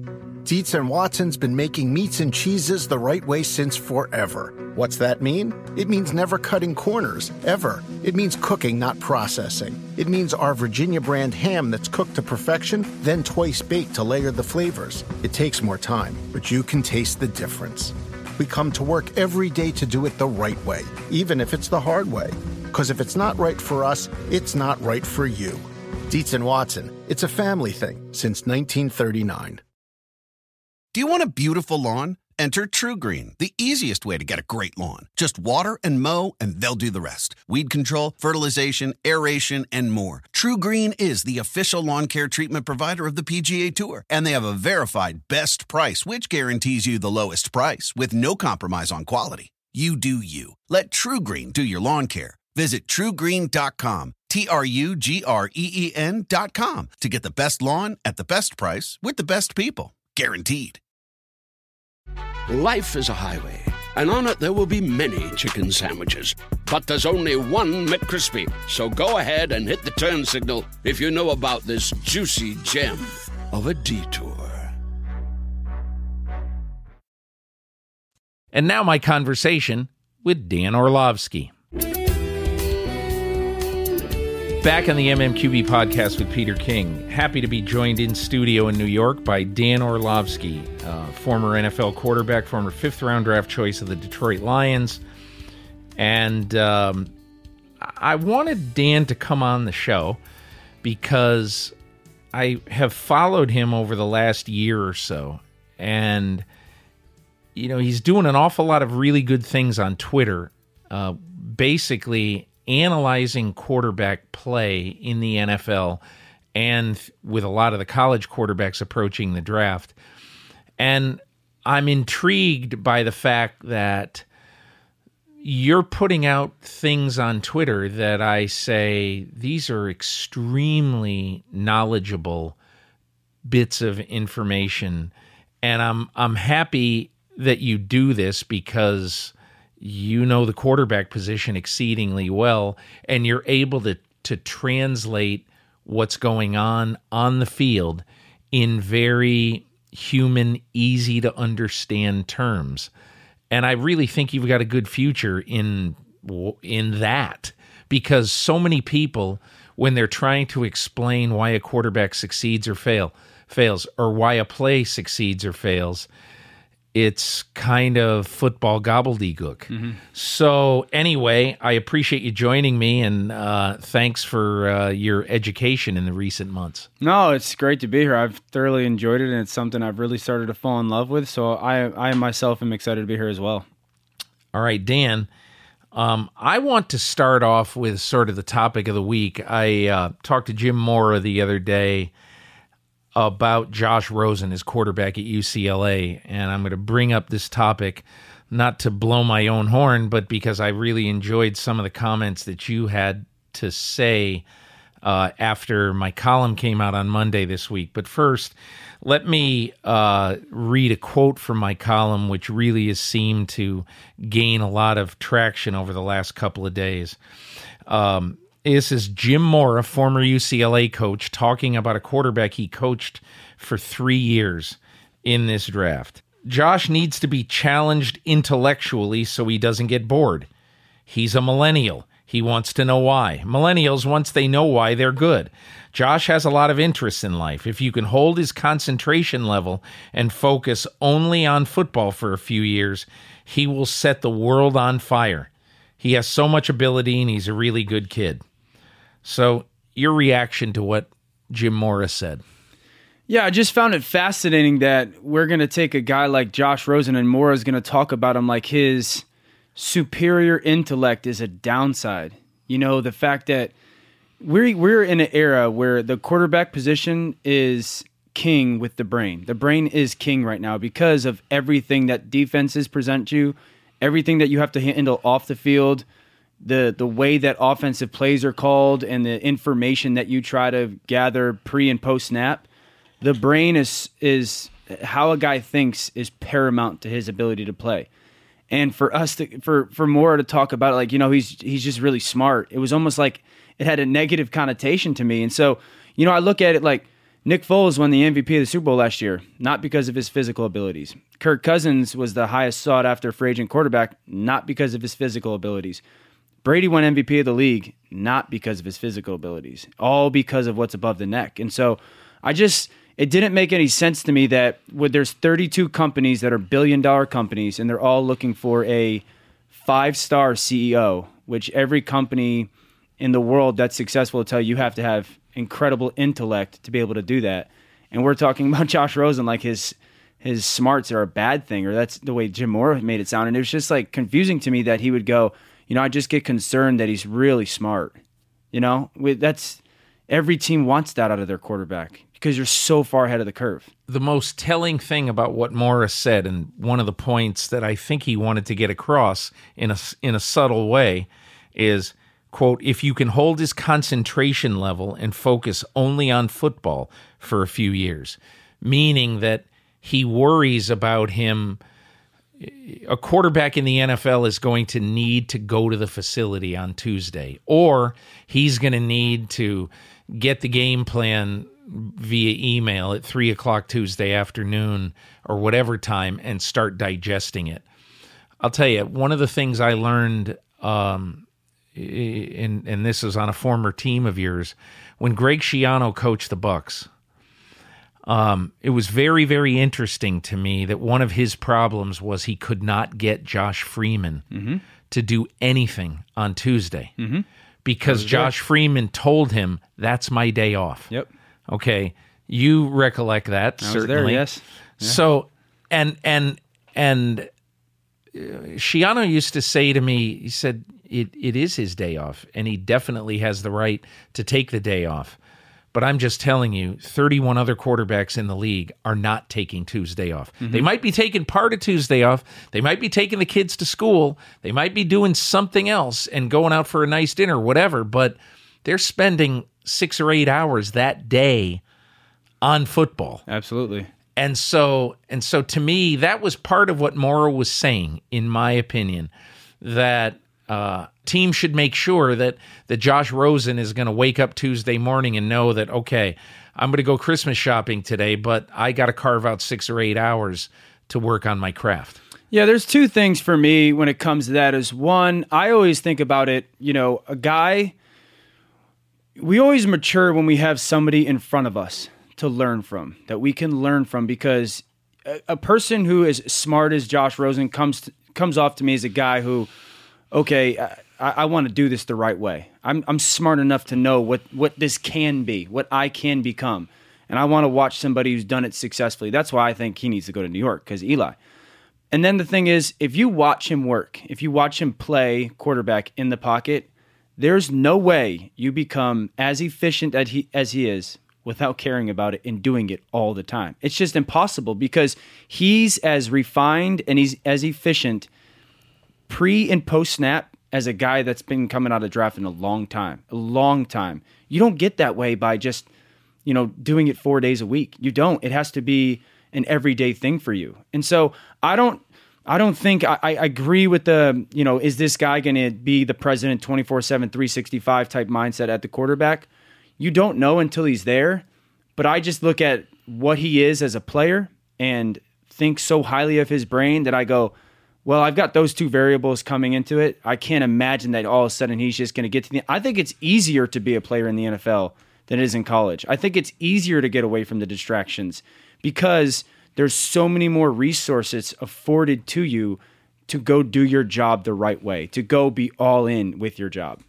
Dietz and Watson's been making meats and cheeses the right way since forever. What's that mean? It means never cutting corners, ever. It means cooking, not processing. It means our Virginia brand ham that's cooked to perfection, then twice baked to layer the flavors. It takes more time, but you can taste the difference. We come to work every day to do it the right way, even if it's the hard way. Because if it's not right for us, it's not right for you. Dietz and Watson, it's a family thing since nineteen thirty-nine. Do you want a beautiful lawn? Enter TruGreen, the easiest way to get a great lawn. Just water and mow, and they'll do the rest. Weed control, fertilization, aeration, and more. TruGreen is the official lawn care treatment provider of the P G A Tour, and they have a verified best price, which guarantees you the lowest price with no compromise on quality. You do you. Let TruGreen do your lawn care. Visit True Green dot com, T R U G R E E N dot com, to get the best lawn at the best price with the best people. Guaranteed. Life is a highway, and on it there will be many chicken sandwiches. But there's only one McCrispy. So go ahead and hit the turn signal if you know about this juicy gem of a detour. And now my conversation with Dan Orlovsky. Back on the M M Q B Podcast with Peter King. Happy to be joined in studio in New York by Dan Orlovsky, uh, former N F L quarterback, former fifth-round draft choice of the Detroit Lions, And um, I wanted Dan to come on the show because I have followed him over the last year or so. And, you know, he's doing an awful lot of really good things on Twitter, uh, basically analyzing quarterback play in the N F L and with a lot of the college quarterbacks approaching the draft. And I'm intrigued by the fact that you're putting out things on Twitter that I say, these are extremely knowledgeable bits of information. And I'm I'm happy that you do this because you know the quarterback position exceedingly well, and you're able to, to translate what's going on on the field in very human, easy to understand terms. And I really think you've got a good future in in that, because so many people, when they're trying to explain why a quarterback succeeds or fail fails, or why a play succeeds or fails, it's kind of football gobbledygook. Mm-hmm. So anyway, I appreciate you joining me, and uh, thanks for uh, your education in the recent months. No, it's great to be here. I've thoroughly enjoyed it, and it's something I've really started to fall in love with. So I, I myself am excited to be here as well. All right, Dan, um, I want to start off with sort of the topic of the week. I uh, talked to Jim Mora the other day about Josh Rosen, his quarterback at U C L A, and I'm going to bring up this topic not to blow my own horn, but because I really enjoyed some of the comments that you had to say uh, after my column came out on Monday this week. But first, let me uh, read a quote from my column, which really has seemed to gain a lot of traction over the last couple of days. Um, This is Jim Mora, former U C L A coach, talking about a quarterback he coached for three years in this draft. Josh needs to be challenged intellectually so he doesn't get bored. He's a millennial. He wants to know why. Millennials, once they know why, they're good. Josh has a lot of interests in life. If you can hold his concentration level and focus only on football for a few years, he will set the world on fire. He has so much ability, and he's a really good kid. So, your reaction to what Jim Mora said? Yeah, I just found it fascinating that we're going to take a guy like Josh Rosen, and Mora's going to talk about him like his superior intellect is a downside. You know, the fact that we're, we're in an era where the quarterback position is king with the brain. The brain is king right now because of everything that defenses present you, everything that you have to handle off the field, the the way that offensive plays are called, and the information that you try to gather pre and post snap. The brain is is how a guy thinks is paramount to his ability to play. And for us to for for Mora to talk about it, like, you know, he's he's just really smart. It was almost like it had a negative connotation to me. And so, you know, I look at it like Nick Foles won the M V P of the Super Bowl last year, not because of his physical abilities. Kirk Cousins was the highest sought after free agent quarterback, not because of his physical abilities. Brady won M V P of the league, not because of his physical abilities, all because of what's above the neck. And so I just, it didn't make any sense to me that when there's thirty-two companies that are billion dollar companies, and they're all looking for a five-star C E O, which every company in the world that's successful will tell you you have to have incredible intellect to be able to do that. And we're talking about Josh Rosen like his his smarts are a bad thing, or that's the way Jim Mora made it sound. And it was just like confusing to me that he would go, you know, I just get concerned that he's really smart. You know, that's every team wants that out of their quarterback because you're so far ahead of the curve. The most telling thing about what Morris said, and one of the points that I think he wanted to get across in a, in a subtle way, is, quote, if you can hold his concentration level and focus only on football for a few years, meaning that he worries about him. A quarterback in the N F L is going to need to go to the facility on Tuesday, or he's going to need to get the game plan via email at three o'clock Tuesday afternoon or whatever time and start digesting it. I'll tell you, one of the things I learned, um, and, and this is on a former team of yours, when Greg Schiano coached the Bucs, Um, it was very, very interesting to me that one of his problems was he could not get Josh Freeman mm-hmm. to do anything on Tuesday mm-hmm. because Josh there. Freeman told him, that's my day off. Yep. Okay. You recollect that, I was certainly. there, yes. Yeah. So, and, and, and uh, Schiano used to say to me, he said, it, it is his day off, and he definitely has the right to take the day off. But I'm just telling you, thirty-one other quarterbacks in the league are not taking Tuesday off. Mm-hmm. They might be taking part of Tuesday off. They might be taking the kids to school. They might be doing something else and going out for a nice dinner, whatever. But they're spending six or eight hours that day on football. Absolutely. And so, and so to me, that was part of what Morrow was saying, in my opinion, that uh, teams should make sure that, that Josh Rosen is going to wake up Tuesday morning and know that, okay, I'm going to go Christmas shopping today, but I got to carve out six or eight hours to work on my craft. Yeah, there's two things for me when it comes to that. Is one, I always think about it, you know, a guy, we always mature when we have somebody in front of us to learn from, that we can learn from, because a, a person who is smart as Josh Rosen comes to, comes off to me as a guy who, okay, I, I want to do this the right way. I'm I'm smart enough to know what, what this can be, what I can become. And I want to watch somebody who's done it successfully. That's why I think he needs to go to New York, because Eli. And then the thing is, if you watch him work, if you watch him play quarterback in the pocket, there's no way you become as efficient as he, as he is without caring about it and doing it all the time. It's just impossible, because he's as refined and he's as efficient pre and post snap as a guy that's been coming out of draft in a long time, a long time. You don't get that way by just, you know, doing it four days a week. You don't. It has to be an everyday thing for you. And so I don't, I don't think I, I agree with the, you know, is this guy going to be the president twenty-four seven, three sixty-five type mindset at the quarterback? You don't know until he's there. But I just look at what he is as a player and think so highly of his brain that I go, well, I've got those two variables coming into it. I can't imagine that all of a sudden he's just going to get to the... I think it's easier to be a player in the N F L than it is in college. I think it's easier to get away from the distractions because there's so many more resources afforded to you to go do your job the right way, to go be all in with your job.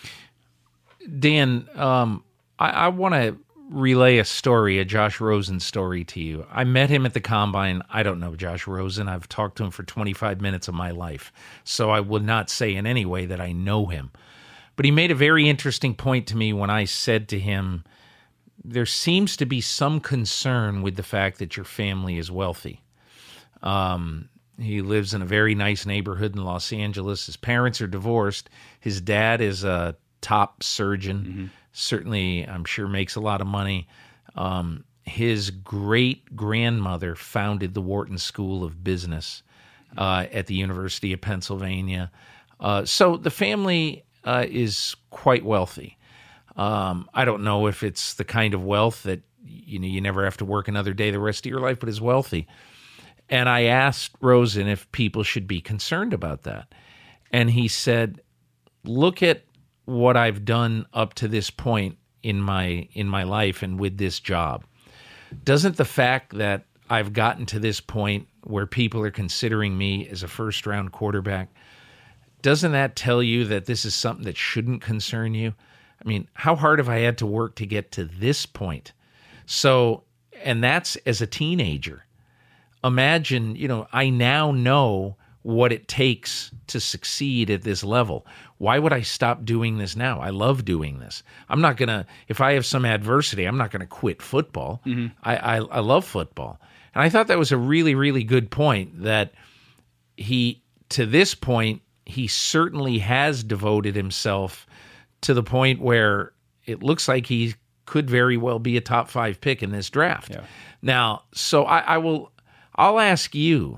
Dan, um, I, I want to relay a story, a Josh Rosen story to you. I met him at the Combine. I don't know Josh Rosen. I've talked to him for twenty-five minutes of my life, so I would not say in any way that I know him. But he made a very interesting point to me when I said to him, there seems to be some concern with the fact that your family is wealthy. Um, he lives in a very nice neighborhood in Los Angeles. His parents are divorced. His dad is a top surgeon. Mm-hmm. Certainly, I'm sure makes a lot of money. Um, his great-grandmother founded the Wharton School of Business uh, at the University of Pennsylvania. Uh, so the family uh, is quite wealthy. Um, I don't know if it's the kind of wealth that you know you never have to work another day the rest of your life, but is wealthy. And I asked Rosen if people should be concerned about that. And he said, look at what I've done up to this point in my in my life and with this job. Doesn't the fact that I've gotten to this point where people are considering me as a first-round quarterback, doesn't that tell you that this is something that shouldn't concern you? I mean, how hard have I had to work to get to this point? So, and that's as a teenager. Imagine, you know, I now know what it takes to succeed at this level. Why would I stop doing this now? I love doing this. I'm not going to, if I have some adversity, I'm not going to quit football. Mm-hmm. I, I, I love football. And I thought that was a really, really good point that he, to this point, he certainly has devoted himself to the point where it looks like he could very well be a top five pick in this draft. Yeah. Now, so I, I will, I'll ask you,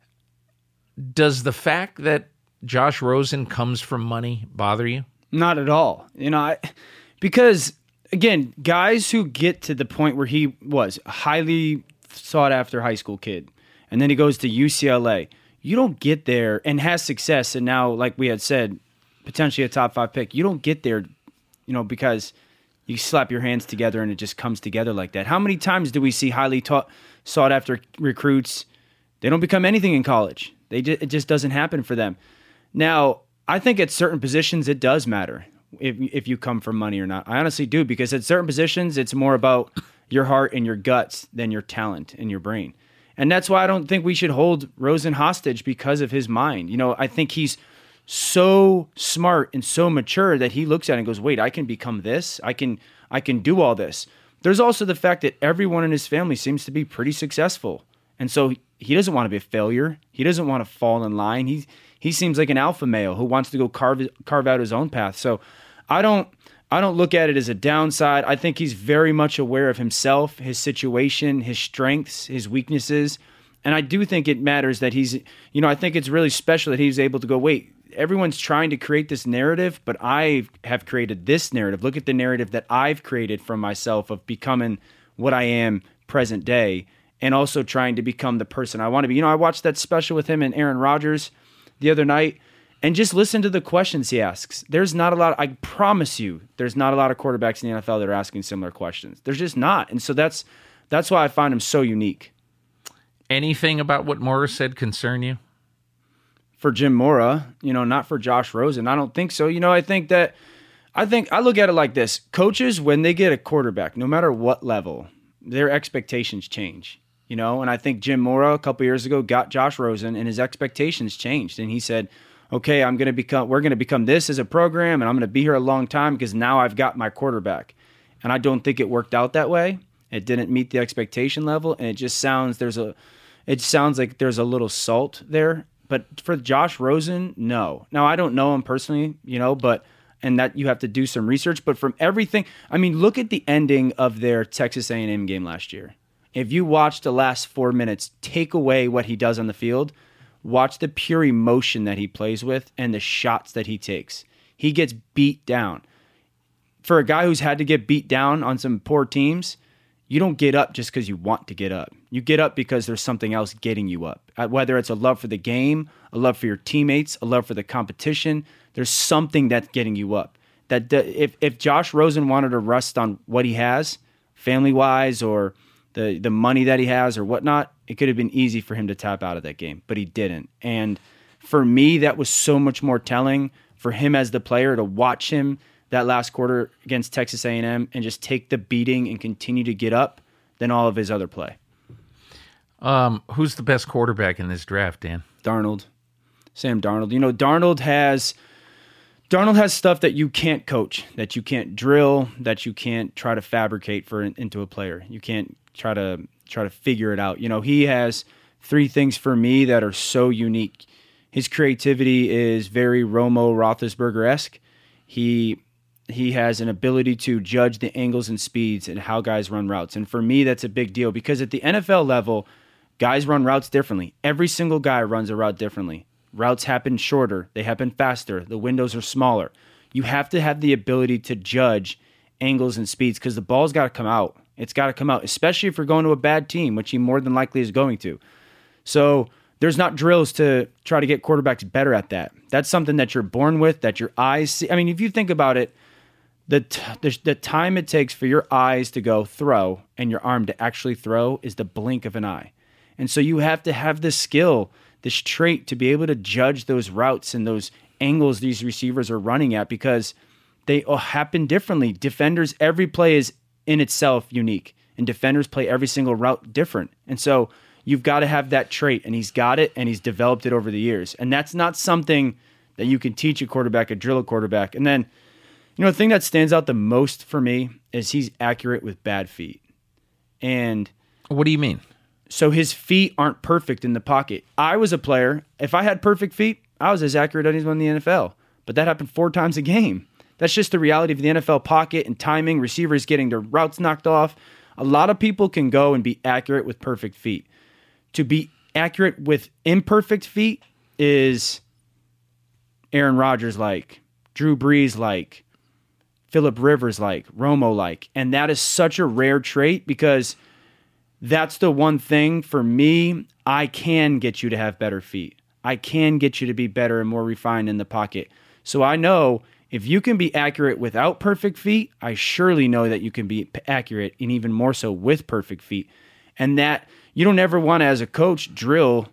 does the fact that Josh Rosen comes from money bother you? Not at all. You know, I, because, again, guys who get to the point where he was a highly sought-after high school kid, and then he goes to U C L A, you don't get there and has success, and now, like we had said, potentially a top five pick. You don't get there, you know, because You slap your hands together and it just comes together like that. How many times do we see highly taught, sought after recruits? They don't become anything in college. They just, it just doesn't happen for them. Now, I think at certain positions it does matter if if you come from money or not. I honestly do, because at certain positions it's more about your heart and your guts than your talent and your brain. And that's why I don't think we should hold Rosen hostage because of his mind. You know, I think he's so smart and so mature that he looks at it and goes, wait, I can become this. I can I can do all this. There's also the fact that everyone in his family seems to be pretty successful. And so he doesn't want to be a failure. He doesn't want to fall in line. He he seems like an alpha male who wants to go carve carve out his own path. So I don't I don't look at it as a downside. I think he's very much aware of himself, his situation, his strengths, his weaknesses. And I do think it matters that he's, you know, I think it's really special that he's able to go, wait, everyone's trying to create this narrative, but I have created this narrative. Look at the narrative that I've created for myself of becoming what I am present day, and also trying to become the person I want to be. You know, I watched that special with him and Aaron Rodgers the other night, and just listen to the questions he asks. There's not a lot, I promise you, there's not a lot of quarterbacks in the N F L that are asking similar questions. There's just not. And so that's that's why I find him so unique. Anything about what Mora said concern you? For Jim Mora, you know, not for Josh Rosen. I don't think so. You know, I think that, I think, I look at it like this. Coaches, when they get a quarterback, no matter what level, their expectations change. You know, and I think Jim Mora a couple years ago got Josh Rosen, and his expectations changed. And he said, okay, I'm going to become, we're going to become this as a program, and I'm going to be here a long time because now I've got my quarterback. And I don't think it worked out that way. It didn't meet the expectation level, and it just sounds, there's a, it sounds like there's a little salt there. But for Josh Rosen, no. Now, I don't know him personally, you know, but, and that you have to do some research. But from everything, I mean, look at the ending of their Texas A and M game last year. If you watch the last four minutes, take away what he does on the field, watch the pure emotion that he plays with and the shots that he takes. He gets beat down. For a guy who's had to get beat down on some poor teams, you don't get up just because you want to get up. You get up because there's something else getting you up. Whether it's a love for the game, a love for your teammates, a love for the competition, there's something that's getting you up. That if if Josh Rosen wanted to rest on what he has, family-wise, or the the money that he has or whatnot, it could have been easy for him to tap out of that game, but he didn't. And for me, that was so much more telling for him as the player to watch him that last quarter against Texas A and M and just take the beating and continue to get up than all of his other play. Um, who's the best quarterback in this draft, Dan? Darnold. Sam Darnold. You know, Darnold has Darnold has stuff that you can't coach, that you can't drill, that you can't try to fabricate for into a player. You can't try to try to figure it out. You know, he has three things for me that are so unique. His creativity is very Romo Roethlisberger-esque. He he has an ability to judge the angles and speeds and how guys run routes. And for me, that's a big deal because at the N F L level, guys run routes differently. Every single guy runs a route differently. Routes happen shorter. They happen faster. The windows are smaller. You have to have the ability to judge angles and speeds because the ball's got to come out. It's got to come out, especially if you're going to a bad team, which he more than likely is going to. So there's not drills to try to get quarterbacks better at that. That's something that you're born with, that your eyes see. I mean, if you think about it, the, t- the the time it takes for your eyes to go throw and your arm to actually throw is the blink of an eye. And so you have to have this skill, this trait to be able to judge those routes and those angles these receivers are running at because they all happen differently. Defenders, every play is in itself unique, and defenders play every single route different. And so you've got to have that trait, and he's got it, and he's developed it over the years. And that's not something that you can teach a quarterback, a drill a quarterback. And then, you know, the thing that stands out the most for me is he's accurate with bad feet. And what do you mean? So his feet aren't perfect in the pocket. I was a player. If I had perfect feet, I was as accurate as anyone in the N F L. But that happened four times a game. That's just the reality of the N F L pocket and timing, receivers getting their routes knocked off. A lot of people can go and be accurate with perfect feet. To be accurate with imperfect feet is Aaron Rodgers-like, Drew Brees-like, Phillip Rivers-like, Romo-like. And that is such a rare trait because that's the one thing for me, I can get you to have better feet. I can get you to be better and more refined in the pocket. So I know if you can be accurate without perfect feet, I surely know that you can be accurate and even more so with perfect feet. And that you don't ever want to, as a coach, drill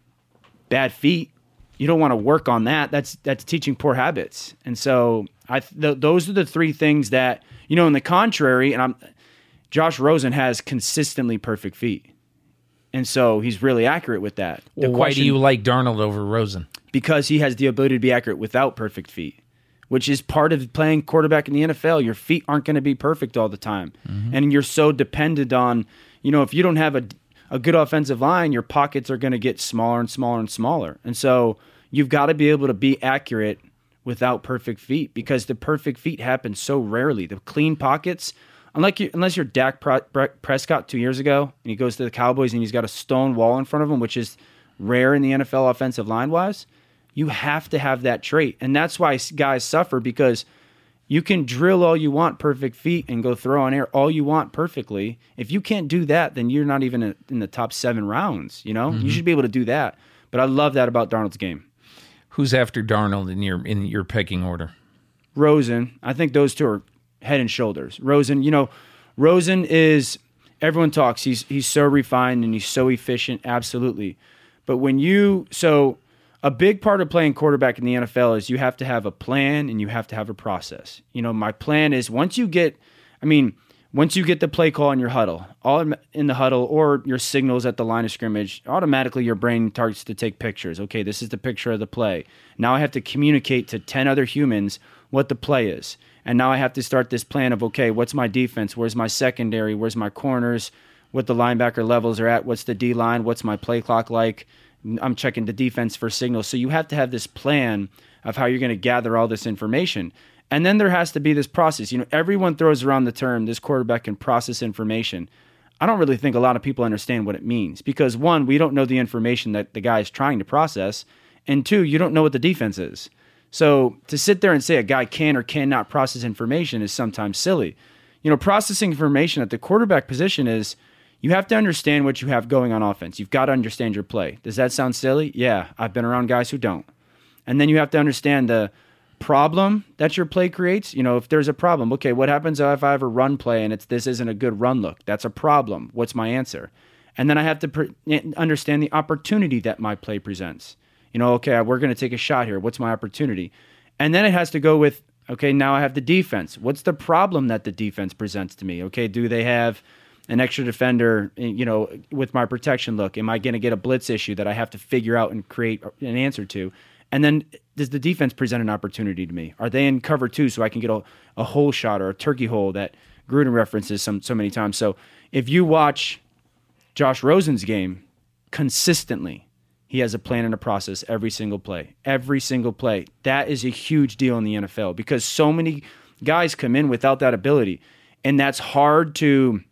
bad feet. You don't want to work on that. That's that's teaching poor habits. And so I th- those are the three things that, you know, in the contrary, and I'm Josh Rosen has consistently perfect feet. And so he's really accurate with that. The well, why question, do you like Darnold over Rosen? Because he has the ability to be accurate without perfect feet, which is part of playing quarterback in the N F L. Your feet aren't going to be perfect all the time. Mm-hmm. And you're so dependent on, you know, if you don't have a, a good offensive line, your pockets are going to get smaller and smaller and smaller. And so you've got to be able to be accurate without perfect feet, because the perfect feet happen so rarely. The clean pockets, unless, you, unless you're Dak Prescott two years ago and he goes to the Cowboys and he's got a stone wall in front of him, which is rare in the N F L offensive line-wise, you have to have that trait. And that's why guys suffer, because you can drill all you want perfect feet and go throw on air all you want perfectly. If you can't do that, then you're not even in the top seven rounds. You know, mm-hmm. You should be able to do that. But I love that about Darnold's game. Who's after Darnold in your in your pecking order? Rosen. I think those two are head and shoulders. Rosen, you know, Rosen is, everyone talks, he's he's so refined and he's so efficient, absolutely. But when you, so a big part of playing quarterback in the N F L is you have to have a plan and you have to have a process. You know, my plan is once you get, I mean, once you get the play call in your huddle, all in the huddle or your signals at the line of scrimmage, automatically your brain starts to take pictures. Okay, this is the picture of the play. Now I have to communicate to ten other humans what the play is. And now I have to start this plan of, okay, what's my defense? Where's my secondary? Where's my corners? What the linebacker levels are at? What's the D-line? What's my play clock like? I'm checking the defense for signals. So you have to have this plan of how you're going to gather all this information. And then there has to be this process. You know, everyone throws around the term, this quarterback can process information. I don't really think a lot of people understand what it means, because one, we don't know the information that the guy is trying to process, and two, you don't know what the defense is. So to sit there and say a guy can or cannot process information is sometimes silly. You know, processing information at the quarterback position is, you have to understand what you have going on offense. You've got to understand your play. Does that sound silly? Yeah, I've been around guys who don't. And then you have to understand the problem that your play creates. You know, if there's a problem, okay, what happens if I have a run play and it's this isn't a good run look? That's a problem. What's my answer? And then I have to pre- understand the opportunity that my play presents. You know, okay, we're going to take a shot here. What's my opportunity? And then it has to go with, okay, now I have the defense. What's the problem that the defense presents to me? Okay, do they have an extra defender, you know, with my protection look? Am I going to get a blitz issue that I have to figure out and create an answer to? And then does the defense present an opportunity to me? Are they in cover two so I can get a, a hole shot or a turkey hole that Gruden references some, so many times? So if you watch Josh Rosen's game consistently, he has a plan and a process every single play. Every single play. That is a huge deal in the N F L, because so many guys come in without that ability. And that's hard to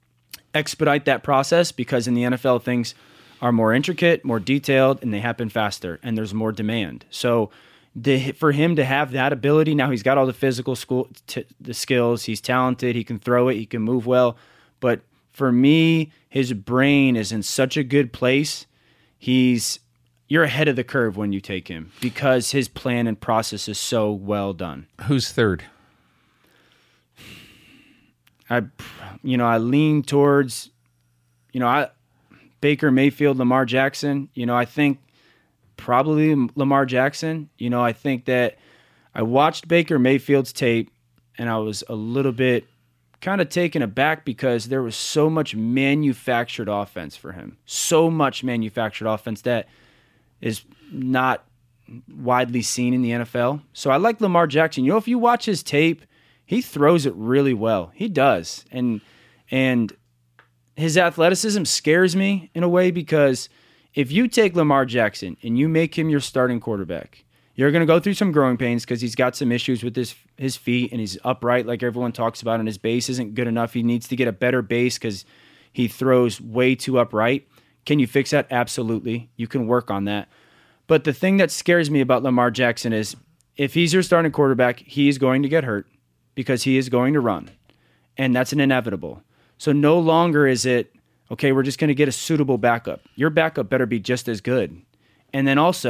expedite that process, because in the N F L things are more intricate, more detailed, and they happen faster, and there's more demand. So the, for him to have that ability, now he's got all the physical school, t- the skills, he's talented, he can throw it, he can move well, but for me, his brain is in such a good place. He's you're ahead of the curve when you take him, because his plan and process is so well done. Who's third? I, you know, I lean towards, you know, I Baker Mayfield, Lamar Jackson. You know, I think probably Lamar Jackson. You know, I think that I watched Baker Mayfield's tape and I was a little bit kind of taken aback, because there was so much manufactured offense for him. So much manufactured offense that is not widely seen in the N F L. So I like Lamar Jackson. You know, if you watch his tape, he throws it really well. He does. And and his athleticism scares me in a way, because if you take Lamar Jackson and you make him your starting quarterback, you're going to go through some growing pains, because he's got some issues with his his feet, and he's upright like everyone talks about, and his base isn't good enough. He needs to get a better base because he throws way too upright. Can you fix that? Absolutely. You can work on that. But the thing that scares me about Lamar Jackson is, if he's your starting quarterback, he is going to get hurt, because he is going to run, and that's an inevitable. So no longer is it, okay, we're just going to get a suitable backup. Your backup better be just as good. And then also,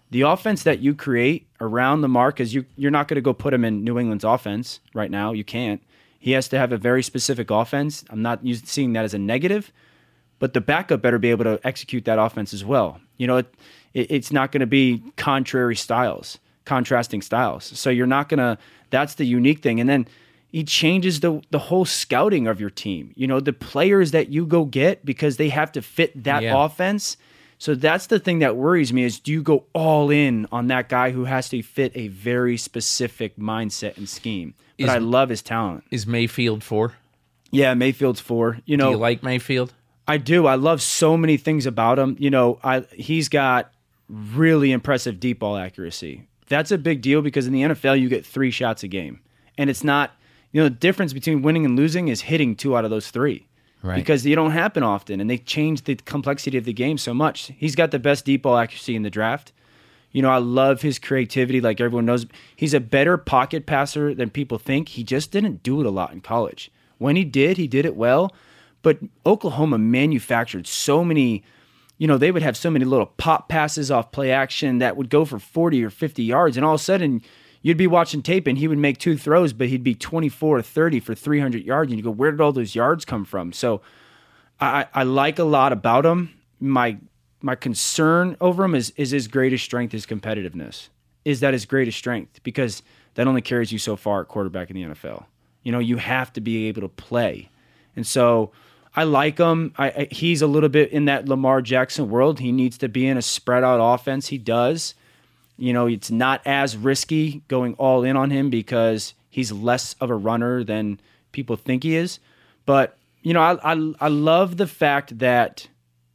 the offense that you create around Lamar, because you, you're not going to go put him in New England's offense right now. You can't. He has to have a very specific offense. I'm not used, seeing that as a negative, but the backup better be able to execute that offense as well. You know, it, it, it's not going to be contrary styles, contrasting styles. So you're not going to – that's the unique thing. And then he changes the the whole scouting of your team. You know, the players that you go get because they have to fit that Yeah. offense. So that's the thing that worries me is do you go all in on that guy who has to fit a very specific mindset and scheme? But Is- I love his talent. Is Mayfield four? Yeah, Mayfield's four. You know, Do you like Mayfield? I do. I love so many things about him. You know, I he's got really impressive deep ball accuracy. That's a big deal because in the N F L you get three shots a game. And it's not, you know, the difference between winning and losing is hitting two out of those three. Right. Because they don't happen often, and they change the complexity of the game so much. He's got the best deep ball accuracy in the draft. You know, I love his creativity. Like everyone knows, he's a better pocket passer than people think. He just didn't do it a lot in college. When he did, he did it well. But Oklahoma manufactured so many, you know, they would have so many little pop passes off play action that would go for forty or fifty yards, and all of a sudden you'd be watching tape and he would make two throws, but he'd be twenty-four or thirty for three hundred yards. And you go, where did all those yards come from? So I, I like a lot about him. My my concern over him is, is his greatest strength is competitiveness. Is that his greatest strength? Because that only carries you so far at quarterback in the N F L. You know, you have to be able to play. And so I like him. I, I, he's a little bit in that Lamar Jackson world. He needs to be in a spread out offense. He does. You know, it's not as risky going all in on him because he's less of a runner than people think he is. But, you know, I I, I love the fact that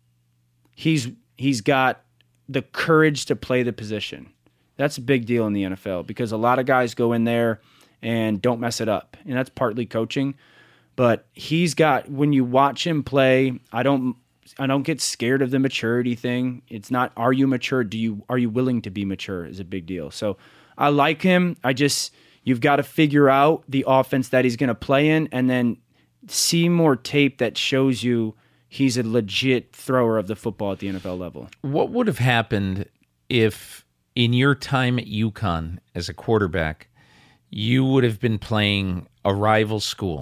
he's he's got the courage to play the position. That's a big deal in the N F L because a lot of guys go in there and don't mess it up. And that's partly coaching. But he's got, when you watch him play, I don't I don't get scared of the maturity thing. It's not, are you mature? Do you are you willing to be mature is a big deal. So I like him. I just, you've got to figure out the offense that he's going to play in and then see more tape that shows you he's a legit thrower of the football at the N F L level. What would have happened if in your time at UConn as a quarterback, you would have been playing a rival school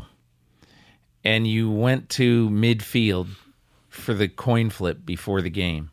and you went to midfield for the coin flip before the game,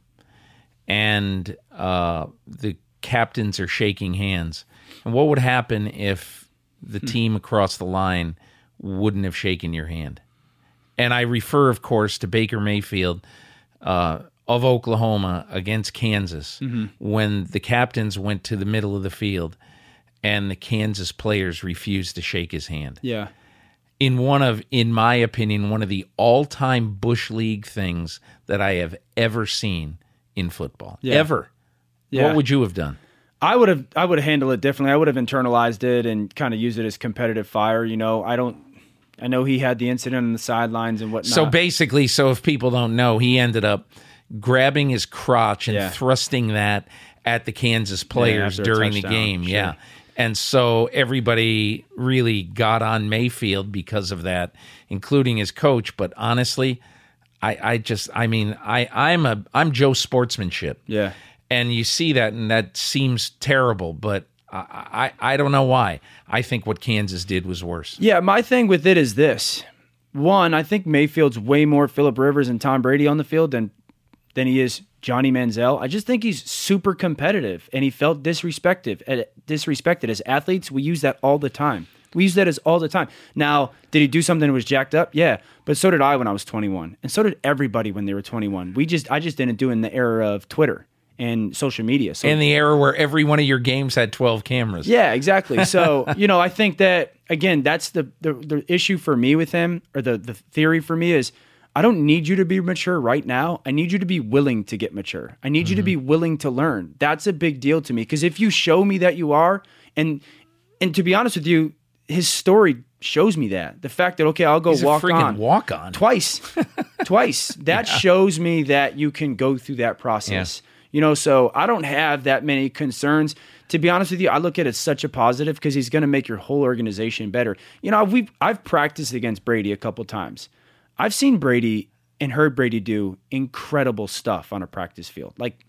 and uh, the captains are shaking hands? And what would happen if the team across the line wouldn't have shaken your hand? And I refer, of course, to Baker Mayfield uh, of Oklahoma against Kansas, mm-hmm. when the captains went to the middle of the field and the Kansas players refused to shake his hand. Yeah. In one of, in my opinion, one of the all-time Bush League things that I have ever seen in football. Yeah. Ever. Yeah. What would you have done? I would have I would have handled it differently. I would have internalized it and kind of used it as competitive fire. You know, I don't I know he had the incident on the sidelines and whatnot. So basically, so if people don't know, he ended up grabbing his crotch and Yeah. thrusting that at the Kansas players after a during the touchdown, game. sure. Yeah. And so everybody really got on Mayfield because of that, including his coach. But honestly, I, I just, I mean, I, I'm a, I'm Joe Sportsmanship. Yeah. And you see that, and that seems terrible, but I, I, I don't know why. I think what Kansas did was worse. Yeah, my thing with it is this. One, I think Mayfield's way more Phillip Rivers and Tom Brady on the field than than he is Johnny Manziel. I just think he's super competitive, and he felt disrespected. Disrespected as athletes, we use that all the time. We use that as all the time. Now, did he do something that was jacked up? Yeah, but so did I when I was twenty-one, and so did everybody when they were twenty-one. We just, I just didn't do it in the era of Twitter and social media. So in the era where every one of your games had twelve cameras. Yeah, exactly. So, you know, I think that, again, that's the, the, the issue for me with him, or the, the theory for me is, I don't need you to be mature right now. I need you to be willing to get mature. I need mm-hmm. you to be willing to learn. That's a big deal to me, because if you show me that you are, and and to be honest with you, his story shows me that. The fact that, okay, I'll go He's walk a freaking on. walk on. Twice. Twice. That yeah. shows me that you can go through that process. Yeah. You know, so I don't have that many concerns. To be honest with you, I look at it as such a positive because he's going to make your whole organization better. You know, we've, I've practiced against Brady a couple times. I've seen Brady and heard Brady do incredible stuff on a practice field. Like,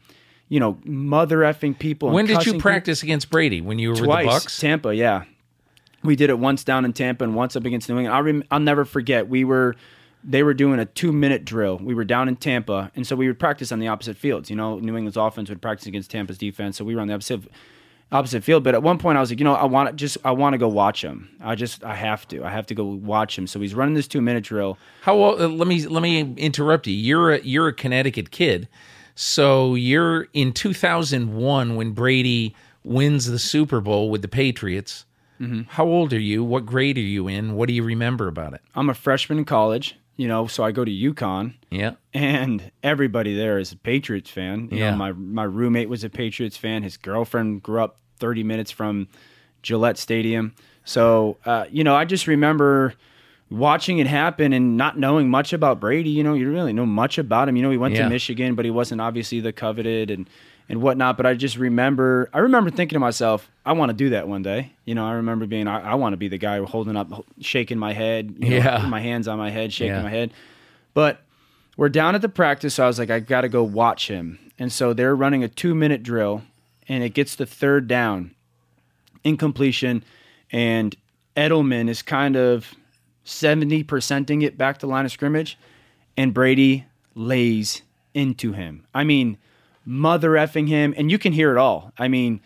you know, mother effing people. And when did you cussing practice people. against Brady? When you were Twice, with the Bucks? Tampa, yeah. We did it once down in Tampa and once up against New England. I'll, rem- I'll never forget. We were, they were doing a two-minute drill. We were down in Tampa, and so we would practice on the opposite fields. You know, New England's offense would practice against Tampa's defense, so we were on the opposite opposite field. But at one point, I was like, you know, I want to just, I want to go watch him. I just, I have to, I have to go watch him. So he's running this two-minute drill. How old? Uh, let me let me interrupt you. You're a, you're a Connecticut kid, so you're in two thousand one when Brady wins the Super Bowl with the Patriots. Mm-hmm. How old are you? What grade are you in? What do you remember about it? I'm a freshman in college, you know, so I go to UConn. Yeah. And everybody there is a Patriots fan. You yeah. know, my my roommate was a Patriots fan. His girlfriend grew up thirty minutes from Gillette Stadium. So, uh, you know, I just remember watching it happen and not knowing much about Brady. You know, you really know much about him. You know, he went yeah. to Michigan, but he wasn't obviously the coveted and and whatnot. But I just remember, I remember thinking to myself, I want to do that one day. You know, I remember being, I, I want to be the guy holding up, shaking my head, you know, yeah. my hands on my head, shaking yeah. my head. But we're down at the practice, so I was like, I got to go watch him. And so they're running a two-minute drill, and it gets to third down, incompletion, and Edelman is kind of seventy percenting it back to line of scrimmage, and Brady lays into him. I mean, mother effing him, and you can hear it all. I mean,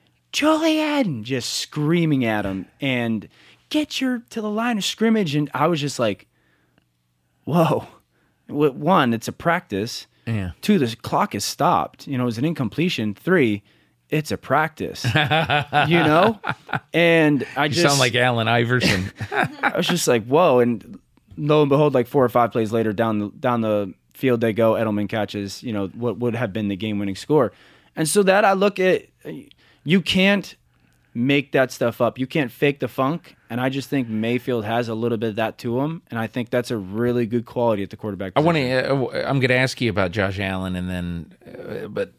Julian just screaming at him and get your to the line of scrimmage. And I was just like, whoa. One, it's a practice. Yeah. Two, the clock is stopped. You know, it's an incompletion. Three, it's a practice. You know? And I you just sound like Allen Iverson. I was just like, whoa. And lo and behold, like four or five plays later down the down the field they go, Edelman catches, you know, what would have been the game-winning score. And so that I look at, you can't make that stuff up. You can't fake the funk. And I just think Mayfield has a little bit of that to him. And I think that's a really good quality at the quarterback position. I want to, uh, I'm going to ask you about Josh Allen and then, uh, but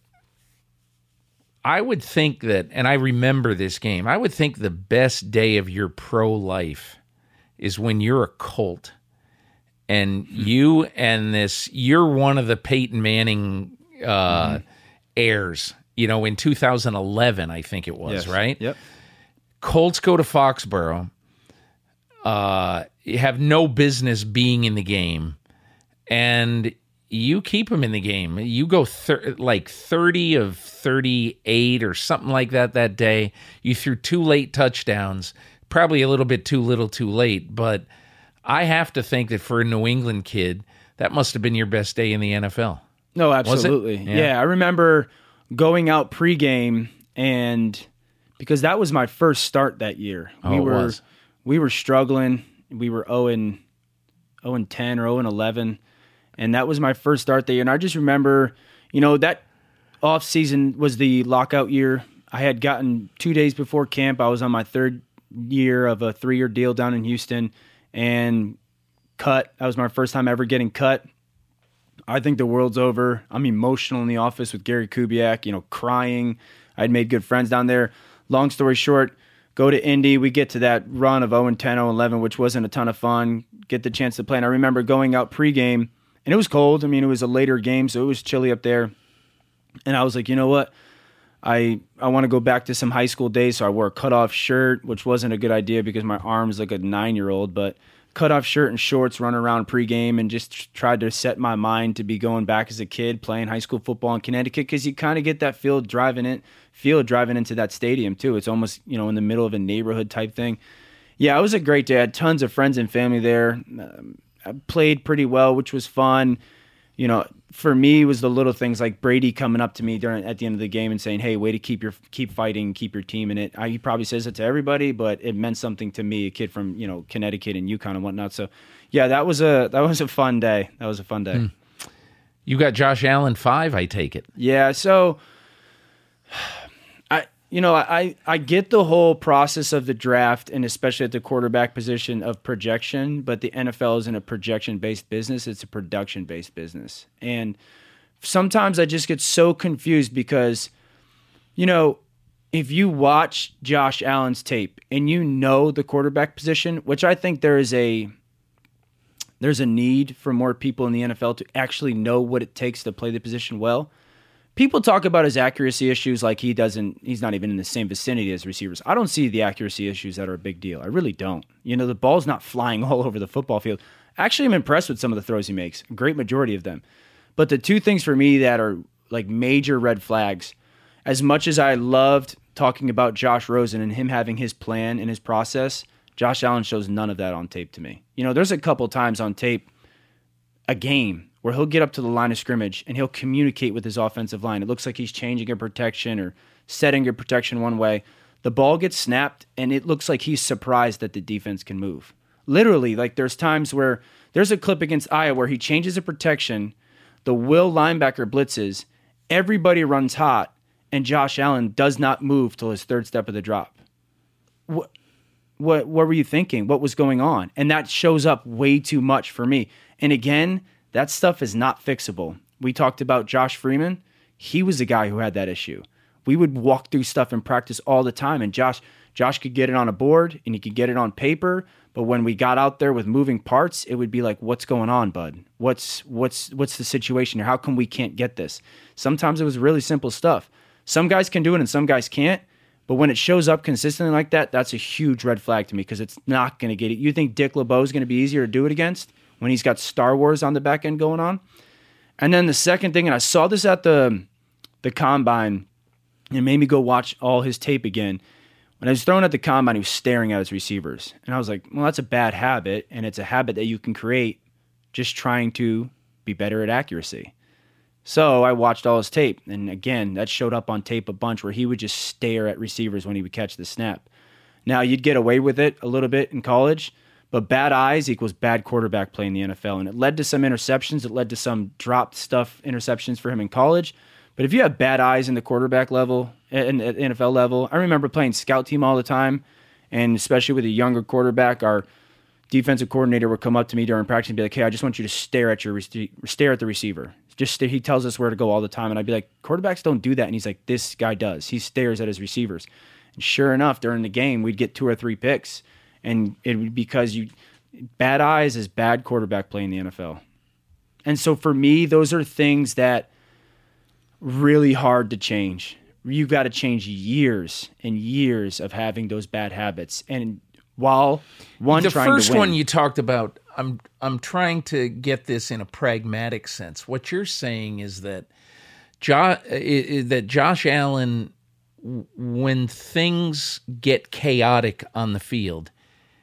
I would think that, and I remember this game, I would think the best day of your pro life is when you're a Colt. And you and this, you're one of the Peyton Manning uh, mm-hmm. heirs, you know, in two thousand eleven, I think it was, yes. right? Yep. Colts go to Foxborough. Uh, you have no business being in the game. And you keep them in the game. You go thir- like thirty of thirty-eight or something like that that day. You threw two late touchdowns, probably a little bit too little too late, but I have to think that for a New England kid, that must have been your best day in the N F L. No, absolutely. Yeah. yeah, I remember going out pregame, and because that was my first start that year. Oh, we it were was. we were struggling. We were oh and ten or oh and eleven, and that was my first start that year. And I just remember, you know, that off season was the lockout year. I had gotten two days before camp. I was on my third year of a three-year deal down in Houston. And cut. That was my first time ever getting cut. I think the world's over. I'm emotional in the office with Gary Kubiak, you know, crying. I'd made good friends down there. Long story short, go to Indy. We get to that run of oh and ten, oh and eleven, which wasn't a ton of fun. Get the chance to play. And I remember going out pregame, and it was cold. I mean, it was a later game, so it was chilly up there. And I was like, you know what? I I want to go back to some high school days, so I wore a cutoff shirt, which wasn't a good idea because my arm's like a nine-year-old, but cutoff shirt and shorts, run around pregame, and just tried to set my mind to be going back as a kid playing high school football in Connecticut, because you kind of get that feel driving in, feel driving into that stadium too. It's almost, you know, in the middle of a neighborhood type thing. Yeah, it was a great day. I had tons of friends and family there. Um, I played pretty well, which was fun. You know, for me, it was the little things like Brady coming up to me during at the end of the game and saying, "Hey, way to keep your keep fighting, keep your team in it." I, he probably says it to everybody, but it meant something to me, a kid from, you know, Connecticut and UConn and whatnot. So, yeah, that was a that was a fun day. That was a fun day. Hmm. You got Josh Allen five, I take it. Yeah. So, I you know I I get the whole process of the draft, and especially at the quarterback position, of projection, but the N F L isn't a projection-based business, it's a production-based business. And sometimes I just get so confused because, you know, if you watch Josh Allen's tape and you know the quarterback position, which I think there is a there's a need for more people in the N F L to actually know what it takes to play the position well, people talk about his accuracy issues like he doesn't, he's not even in the same vicinity as receivers. I don't see the accuracy issues that are a big deal. I really don't. You know, the ball's not flying all over the football field. Actually, I'm impressed with some of the throws he makes, a great majority of them. But the two things for me that are like major red flags, as much as I loved talking about Josh Rosen and him having his plan and his process, Josh Allen shows none of that on tape to me. You know, there's a couple times on tape, a game, where he'll get up to the line of scrimmage and he'll communicate with his offensive line. It looks like he's changing a protection or setting a protection one way. The ball gets snapped, and it looks like he's surprised that the defense can move. Literally, like there's times where there's a clip against Iowa where he changes a protection, the will linebacker blitzes, everybody runs hot, and Josh Allen does not move till his third step of the drop. What, what, what were you thinking? What was going on? And that shows up way too much for me. And again, that stuff is not fixable. We talked about Josh Freeman. He was the guy who had that issue. We would walk through stuff in practice all the time, and Josh Josh could get it on a board, and he could get it on paper, but when we got out there with moving parts, it would be like, what's going on, bud? What's what's what's the situation here? How come we can't get this? Sometimes it was really simple stuff. Some guys can do it and some guys can't, but when it shows up consistently like that, that's a huge red flag to me because it's not going to get it. You think Dick LeBeau is going to be easier to do it against when he's got Star Wars on the back end going on? And then the second thing, and I saw this at the the combine, it made me go watch all his tape again. When I was throwing at the combine, he was staring at his receivers. And I was like, well, that's a bad habit, and it's a habit that you can create just trying to be better at accuracy. So I watched all his tape, and again, that showed up on tape a bunch where he would just stare at receivers when he would catch the snap. Now, you'd get away with it a little bit in college, but bad eyes equals bad quarterback play in the N F L, and it led to some interceptions. It led to some dropped stuff interceptions for him in college. But if you have bad eyes in the quarterback level, in at N F L level, I remember playing scout team all the time, and especially with a younger quarterback, our defensive coordinator would come up to me during practice and be like, "Hey, I just want you to stare at your stare at the receiver." Just stare. He tells us where to go all the time, and I'd be like, "Quarterbacks don't do that." And he's like, "This guy does. He stares at his receivers." And sure enough, during the game, we'd get two or three picks, and it would because you bad eyes is bad quarterback play in the N F L. And so for me, those are things that really hard to change. You've got to change years and years of having those bad habits. And while one the trying to win, first one you talked about, I'm I'm trying to get this in a pragmatic sense. What you're saying is that jo- that Josh Allen, when things get chaotic on the field,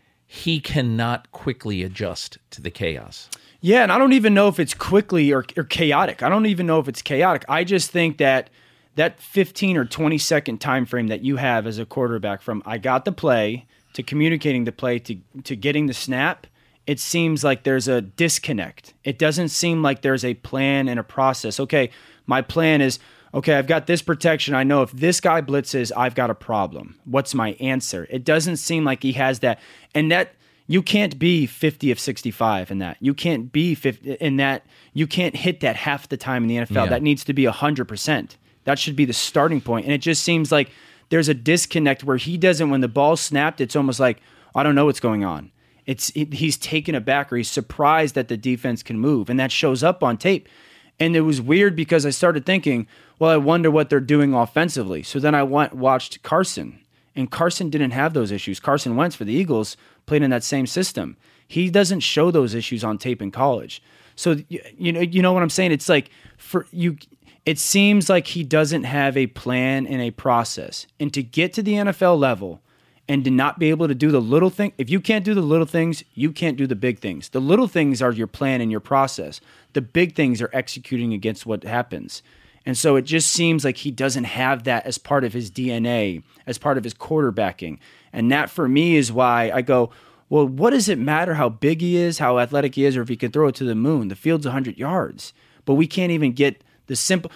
he cannot quickly adjust to the chaos. Yeah, and I don't even know if it's quickly or, or chaotic. I don't even know if it's chaotic. I just think that that fifteen or twenty second time frame that you have as a quarterback from I got the play to communicating the play to, to getting the snap, it seems like there's a disconnect. It doesn't seem like there's a plan and a process. Okay, my plan is, okay, I've got this protection. I know if this guy blitzes, I've got a problem. What's my answer? It doesn't seem like he has that. And that you can't be fifty of sixty-five in that. You can't be fifty in that. You can't hit that half the time in the N F L. Yeah. That needs to be one hundred percent. That should be the starting point. And it just seems like there's a disconnect where he doesn't, when the ball's snapped, it's almost like, I don't know what's going on. It's it, he's taken aback or he's surprised that the defense can move. And that shows up on tape. And it was weird because I started thinking, well, I wonder what they're doing offensively. So then I went, watched Carson. And Carson didn't have those issues. Carson Wentz for the Eagles played in that same system. He doesn't show those issues on tape in college. So you know, you know what I'm saying? It's like for you, it seems like he doesn't have a plan and a process. And to get to the N F L level and to not be able to do the little thing, if you can't do the little things, you can't do the big things. The little things are your plan and your process. The big things are executing against what happens. And so it just seems like he doesn't have that as part of his D N A, as part of his quarterbacking. And that for me is why I go, well, what does it matter how big he is, how athletic he is, or if he can throw it to the moon? The field's one hundred yards. But we can't even get the simple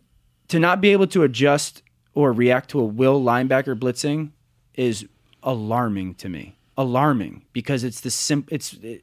– to not be able to adjust or react to a will linebacker blitzing is alarming to me. Alarming because it's the sim- – it's it,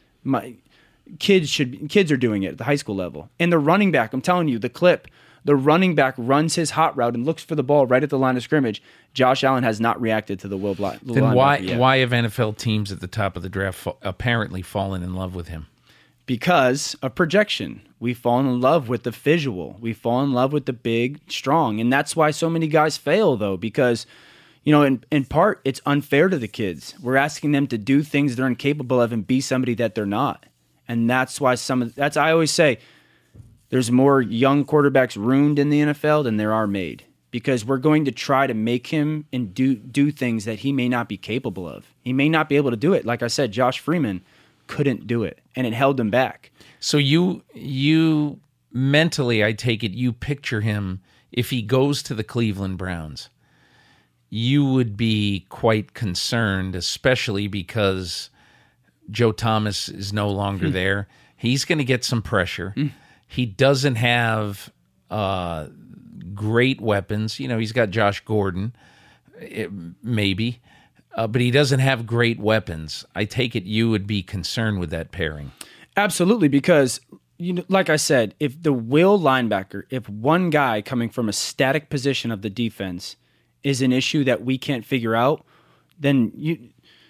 my kids should – kids are doing it at the high school level. And the running back, I'm telling you, the clip – the running back runs his hot route and looks for the ball right at the line of scrimmage. Josh Allen has not reacted to the will block. Then why yet. why have N F L teams at the top of the draft fa- apparently fallen in love with him? because of projection. We fall in love with the visual. We fall in love with the big, strong. And that's why so many guys fail, though, because, you know, in, in part, it's unfair to the kids. We're asking them to do things they're incapable of and be somebody that they're not. And that's why some of that's I always say there's more young quarterbacks ruined in the N F L than there are made, because we're going to try to make him and do do things that he may not be capable of. He may not be able to do it. Like I said, Josh Freeman couldn't do it, and it held him back. So you you mentally, I take it, you picture him, if he goes to the Cleveland Browns, you would be quite concerned, especially because Joe Thomas is no longer mm. there. He's going to get some pressure. Mm. He doesn't have uh, great weapons. You know, he's got Josh Gordon, it, maybe, uh, but he doesn't have great weapons. I take it you would be concerned with that pairing. Absolutely, because, you know, like I said, if the will linebacker, if one guy coming from a static position of the defense is an issue that we can't figure out, then you...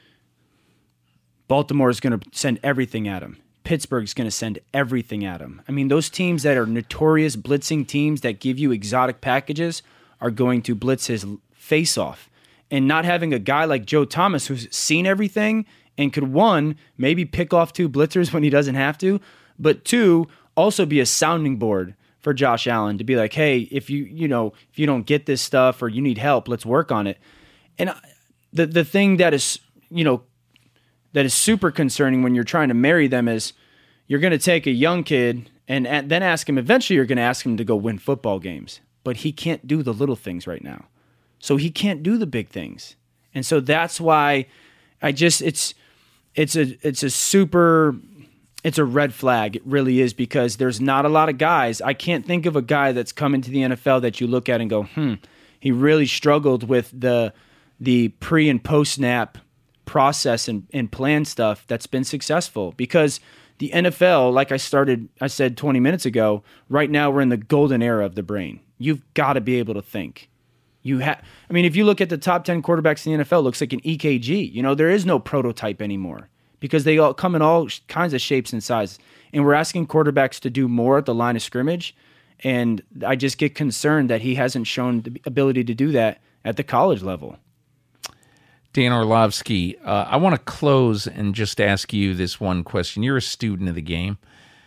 Baltimore is going to send everything at him. Pittsburgh's going to send everything at him. I mean, those teams that are notorious blitzing teams that give you exotic packages are going to blitz his face off. And not having a guy like Joe Thomas who's seen everything and could, one, maybe pick off two blitzers when he doesn't have to, but two, also be a sounding board for Josh Allen to be like, hey, if you, you know, if you don't get this stuff or you need help, let's work on it. And the the thing that is, you know, that is super concerning when you're trying to marry them is you're going to take a young kid and then ask him, eventually you're going to ask him to go win football games, but he can't do the little things right now. So he can't do the big things. And so that's why I just, it's, it's a, it's a super, it's a red flag. It really is, because there's not a lot of guys. I can't think of a guy that's come into the N F L that you look at and go, hmm, he really struggled with the, the pre and post snap process and, and plan stuff that's been successful, because the N F L, like I started, I said twenty minutes ago, right now we're in the golden era of the brain. You've got to be able to think. You have, I mean, if you look at the top ten quarterbacks in the N F L, it looks like an E K G. You know, there is no prototype anymore because they all come in all kinds of shapes and sizes. And we're asking quarterbacks to do more at the line of scrimmage. And I just get concerned that he hasn't shown the ability to do that at the college level. Dan Orlovsky, uh, I want to close and just ask you this one question. You're a student of the game.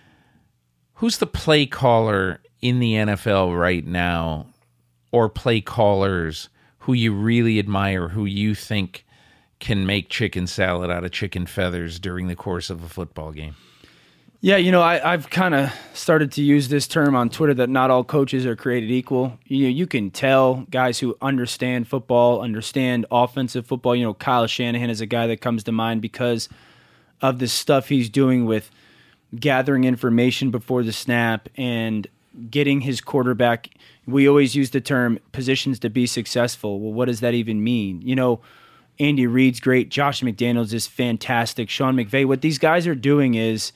Who's the play caller in the N F L right now, or play callers who you really admire, who you think can make chicken salad out of chicken feathers during the course of a football game? Yeah, you know, I, I've kind of started to use this term on Twitter that not all coaches are created equal. You know, you can tell guys who understand football, understand offensive football. You know, Kyle Shanahan is a guy that comes to mind because of the stuff he's doing with gathering information before the snap and getting his quarterback. We always use the term positions to be successful. Well, what does that even mean? You know, Andy Reid's great. Josh McDaniels is fantastic. Sean McVay. What these guys are doing is,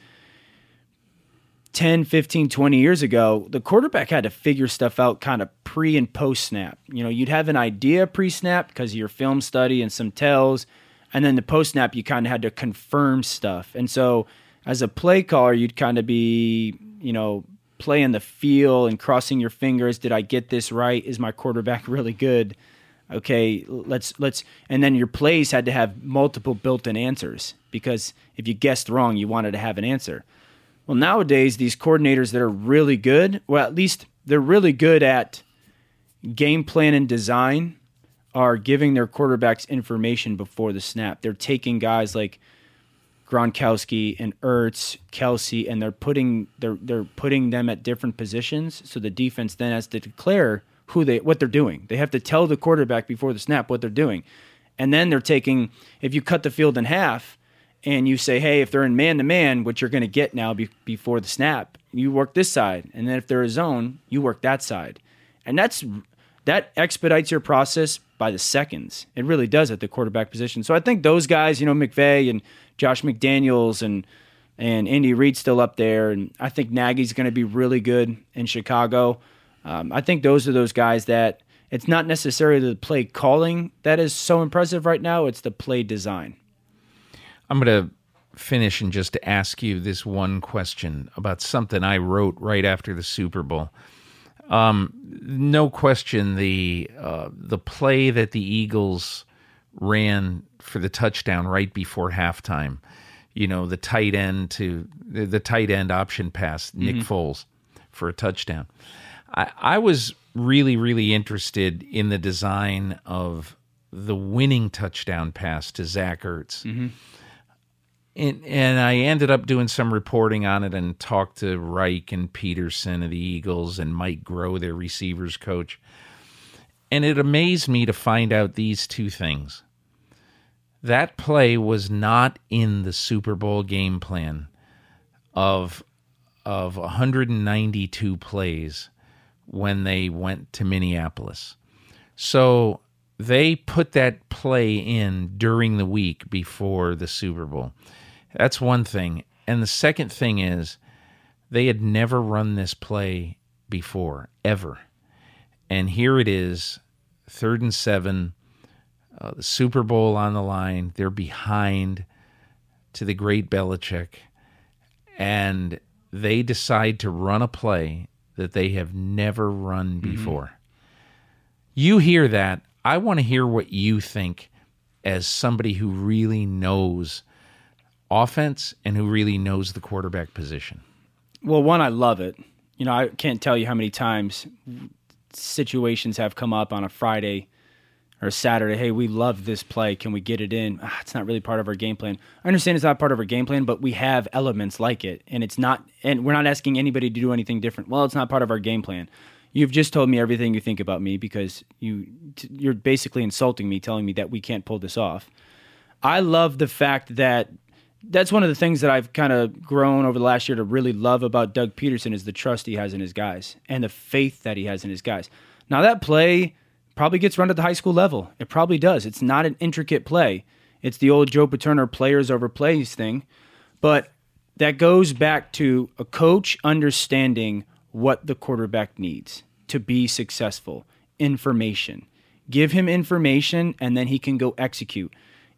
ten, fifteen, twenty years ago, the quarterback had to figure stuff out kind of pre and post snap. You know, you'd have an idea pre-snap because of your film study and some tells, and then the post snap you kind of had to confirm stuff. And so as a play caller, you'd kind of be, you know, playing the feel and crossing your fingers. Did I get this right? Is my quarterback really good? Okay, let's let's and then your plays had to have multiple built-in answers, because if you guessed wrong, you wanted to have an answer. Well, nowadays, these coordinators that are really good, well, at least they're really good at game plan and design, are giving their quarterbacks information before the snap. They're taking guys like Gronkowski and Ertz, Kelsey, and they're putting they're they're putting them at different positions. So the defense then has to declare who they what they're doing. They have to tell the quarterback before the snap what they're doing, and then they're taking. If you cut the field in half, and you say, hey, if they're in man-to-man, which you're going to get now be- before the snap, you work this side. And then if they're a zone, you work that side. And that's that expedites your process by the seconds. It really does at the quarterback position. So I think those guys, you know, McVay and Josh McDaniels and and Andy Reid still up there. And I think Nagy's going to be really good in Chicago. Um, I think those are those guys that it's not necessarily the play calling that is so impressive right now. It's the play design. I'm going to finish and just ask you this one question about something I wrote right after the Super Bowl. Um, no question, the uh, the play that the Eagles ran for the touchdown right before halftime, you know, the tight end to the, the tight end option pass, Nick mm-hmm. Foles for a touchdown. I, I was really, really interested in the design of the winning touchdown pass to Zach Ertz. Mm-hmm. And, and I ended up doing some reporting on it and talked to Reich and Peterson of the Eagles and Mike Groh, their receivers coach. And it amazed me to find out these two things. That play was not in the Super Bowl game plan of, of one hundred ninety-two plays when they went to Minneapolis. So they put that play in during the week before the Super Bowl. That's one thing. And the second thing is they had never run this play before, ever. And here it is, third and seven, uh, the Super Bowl on the line. They're behind to the great Belichick. And they decide to run a play that they have never run before. Mm-hmm. You hear that. I want to hear what you think as somebody who really knows offense and who really knows the quarterback position. Well, one, I love it. You know, I can't tell you how many times situations have come up on a Friday or a Saturday. Hey, we love this play. Can we get it in? Ah, it's not really part of our game plan. I understand it's not part of our game plan, but we have elements like it, and it's not. And we're not asking anybody to do anything different. Well, it's not part of our game plan. You've just told me everything you think about me because you, you're basically insulting me, telling me that we can't pull this off. I love the fact that that's one of the things that I've kind of grown over the last year to really love about Doug Peterson is the trust he has in his guys and the faith that he has in his guys. Now, that play probably gets run at the high school level. It probably does. It's not an intricate play. It's the old Joe Paterno players over plays thing. But that goes back to a coach understanding what the quarterback needs to be successful. Information. Give him information, and then he can go execute.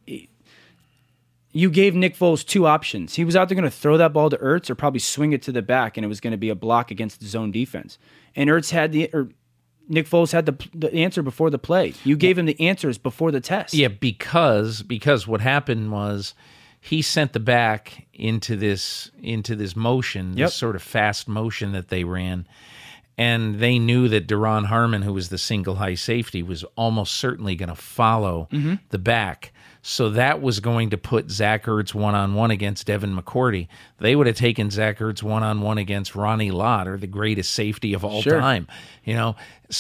You gave Nick Foles two options. He was out there going to throw that ball to Ertz or probably swing it to the back, and it was going to be a block against the zone defense. And Ertz had the, or Nick Foles had the, the answer before the play. You gave him the answers before the test. Yeah, because because what happened was he sent the back into this into this motion, this yep. sort of fast motion that they ran. And they knew that Daron Harmon, who was the single high safety, was almost certainly going to follow mm-hmm. the back. So that was going to put Zach Ertz one-on-one against Devin McCourty. They would have taken Zach Ertz one-on-one against Ronnie Lott, or the greatest safety of all sure. time. You know,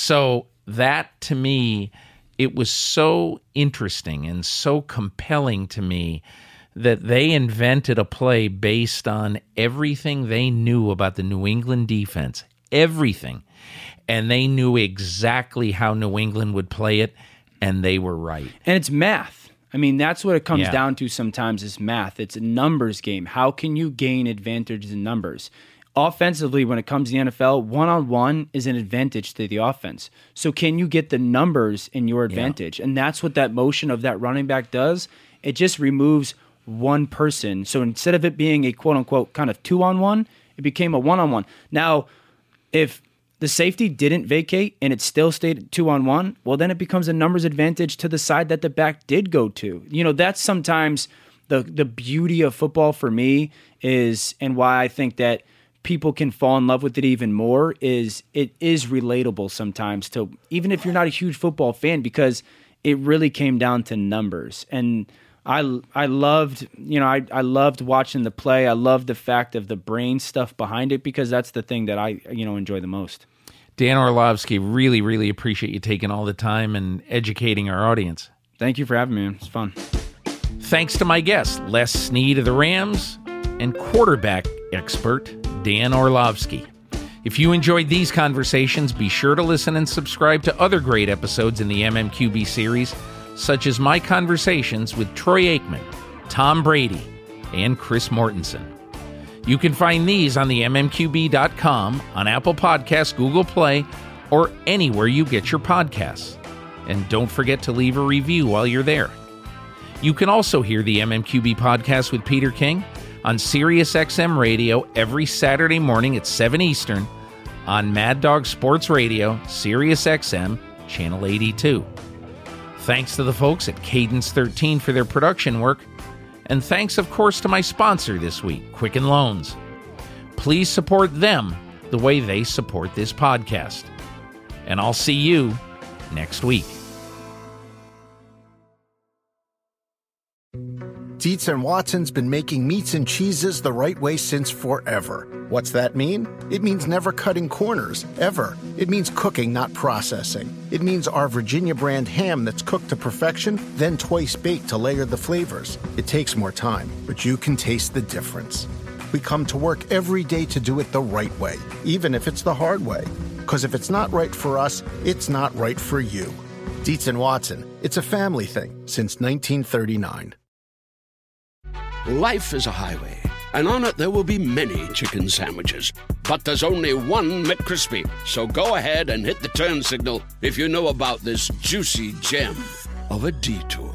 so that, to me, it was so interesting and so compelling to me that they invented a play based on everything they knew about the New England defense. Everything. And they knew exactly how New England would play it, and they were right. And it's math. I mean, that's what it comes yeah. down to sometimes is math. It's a numbers game. How can you gain advantage in numbers? Offensively, when it comes to the N F L, one-on-one is an advantage to the offense. So can you get the numbers in your advantage? Yeah. And that's what that motion of that running back does. It just removes one person. So instead of it being a quote-unquote kind of two-on-one, it became a one-on-one. Now, if the safety didn't vacate and it still stayed two on one, well, then it becomes a numbers advantage to the side that the back did go to. You know, that's sometimes the the beauty of football for me is, and why I think that people can fall in love with it even more, is it is relatable sometimes to, even if you're not a huge football fan, because it really came down to numbers. And I I loved, you know, I, I loved watching the play. I loved the fact of the brain stuff behind it, because that's the thing that I, you know, enjoy the most. Dan Orlovsky, really, really appreciate you taking all the time and educating our audience. Thank you for having me. It's fun. Thanks to my guest, Les Snead of the Rams, and quarterback expert Dan Orlovsky. If you enjoyed these conversations, be sure to listen and subscribe to other great episodes in the M M Q B series, such as my conversations with Troy Aikman, Tom Brady, and Chris Mortensen. You can find these on the M M Q B dot com, on Apple Podcasts, Google Play, or anywhere you get your podcasts. And don't forget to leave a review while you're there. You can also hear the M M Q B podcast with Peter King on Sirius X M Radio every Saturday morning at seven Eastern on Mad Dog Sports Radio, Sirius X M, Channel eighty-two. Thanks to the folks at Cadence thirteen for their production work, and thanks, of course, to my sponsor this week, Quicken Loans. Please support them the way they support this podcast. And I'll see you next week. Dietz and Watson's been making meats and cheeses the right way since forever. What's that mean? It means never cutting corners, ever. It means cooking, not processing. It means our Virginia brand ham that's cooked to perfection, then twice baked to layer the flavors. It takes more time, but you can taste the difference. We come to work every day to do it the right way, even if it's the hard way. Because if it's not right for us, it's not right for you. Dietz and Watson, it's a family thing since nineteen thirty-nine. Life is a highway, and on it there will be many chicken sandwiches. But there's only one McCrispy. So go ahead and hit the turn signal if you know about this juicy gem of a detour.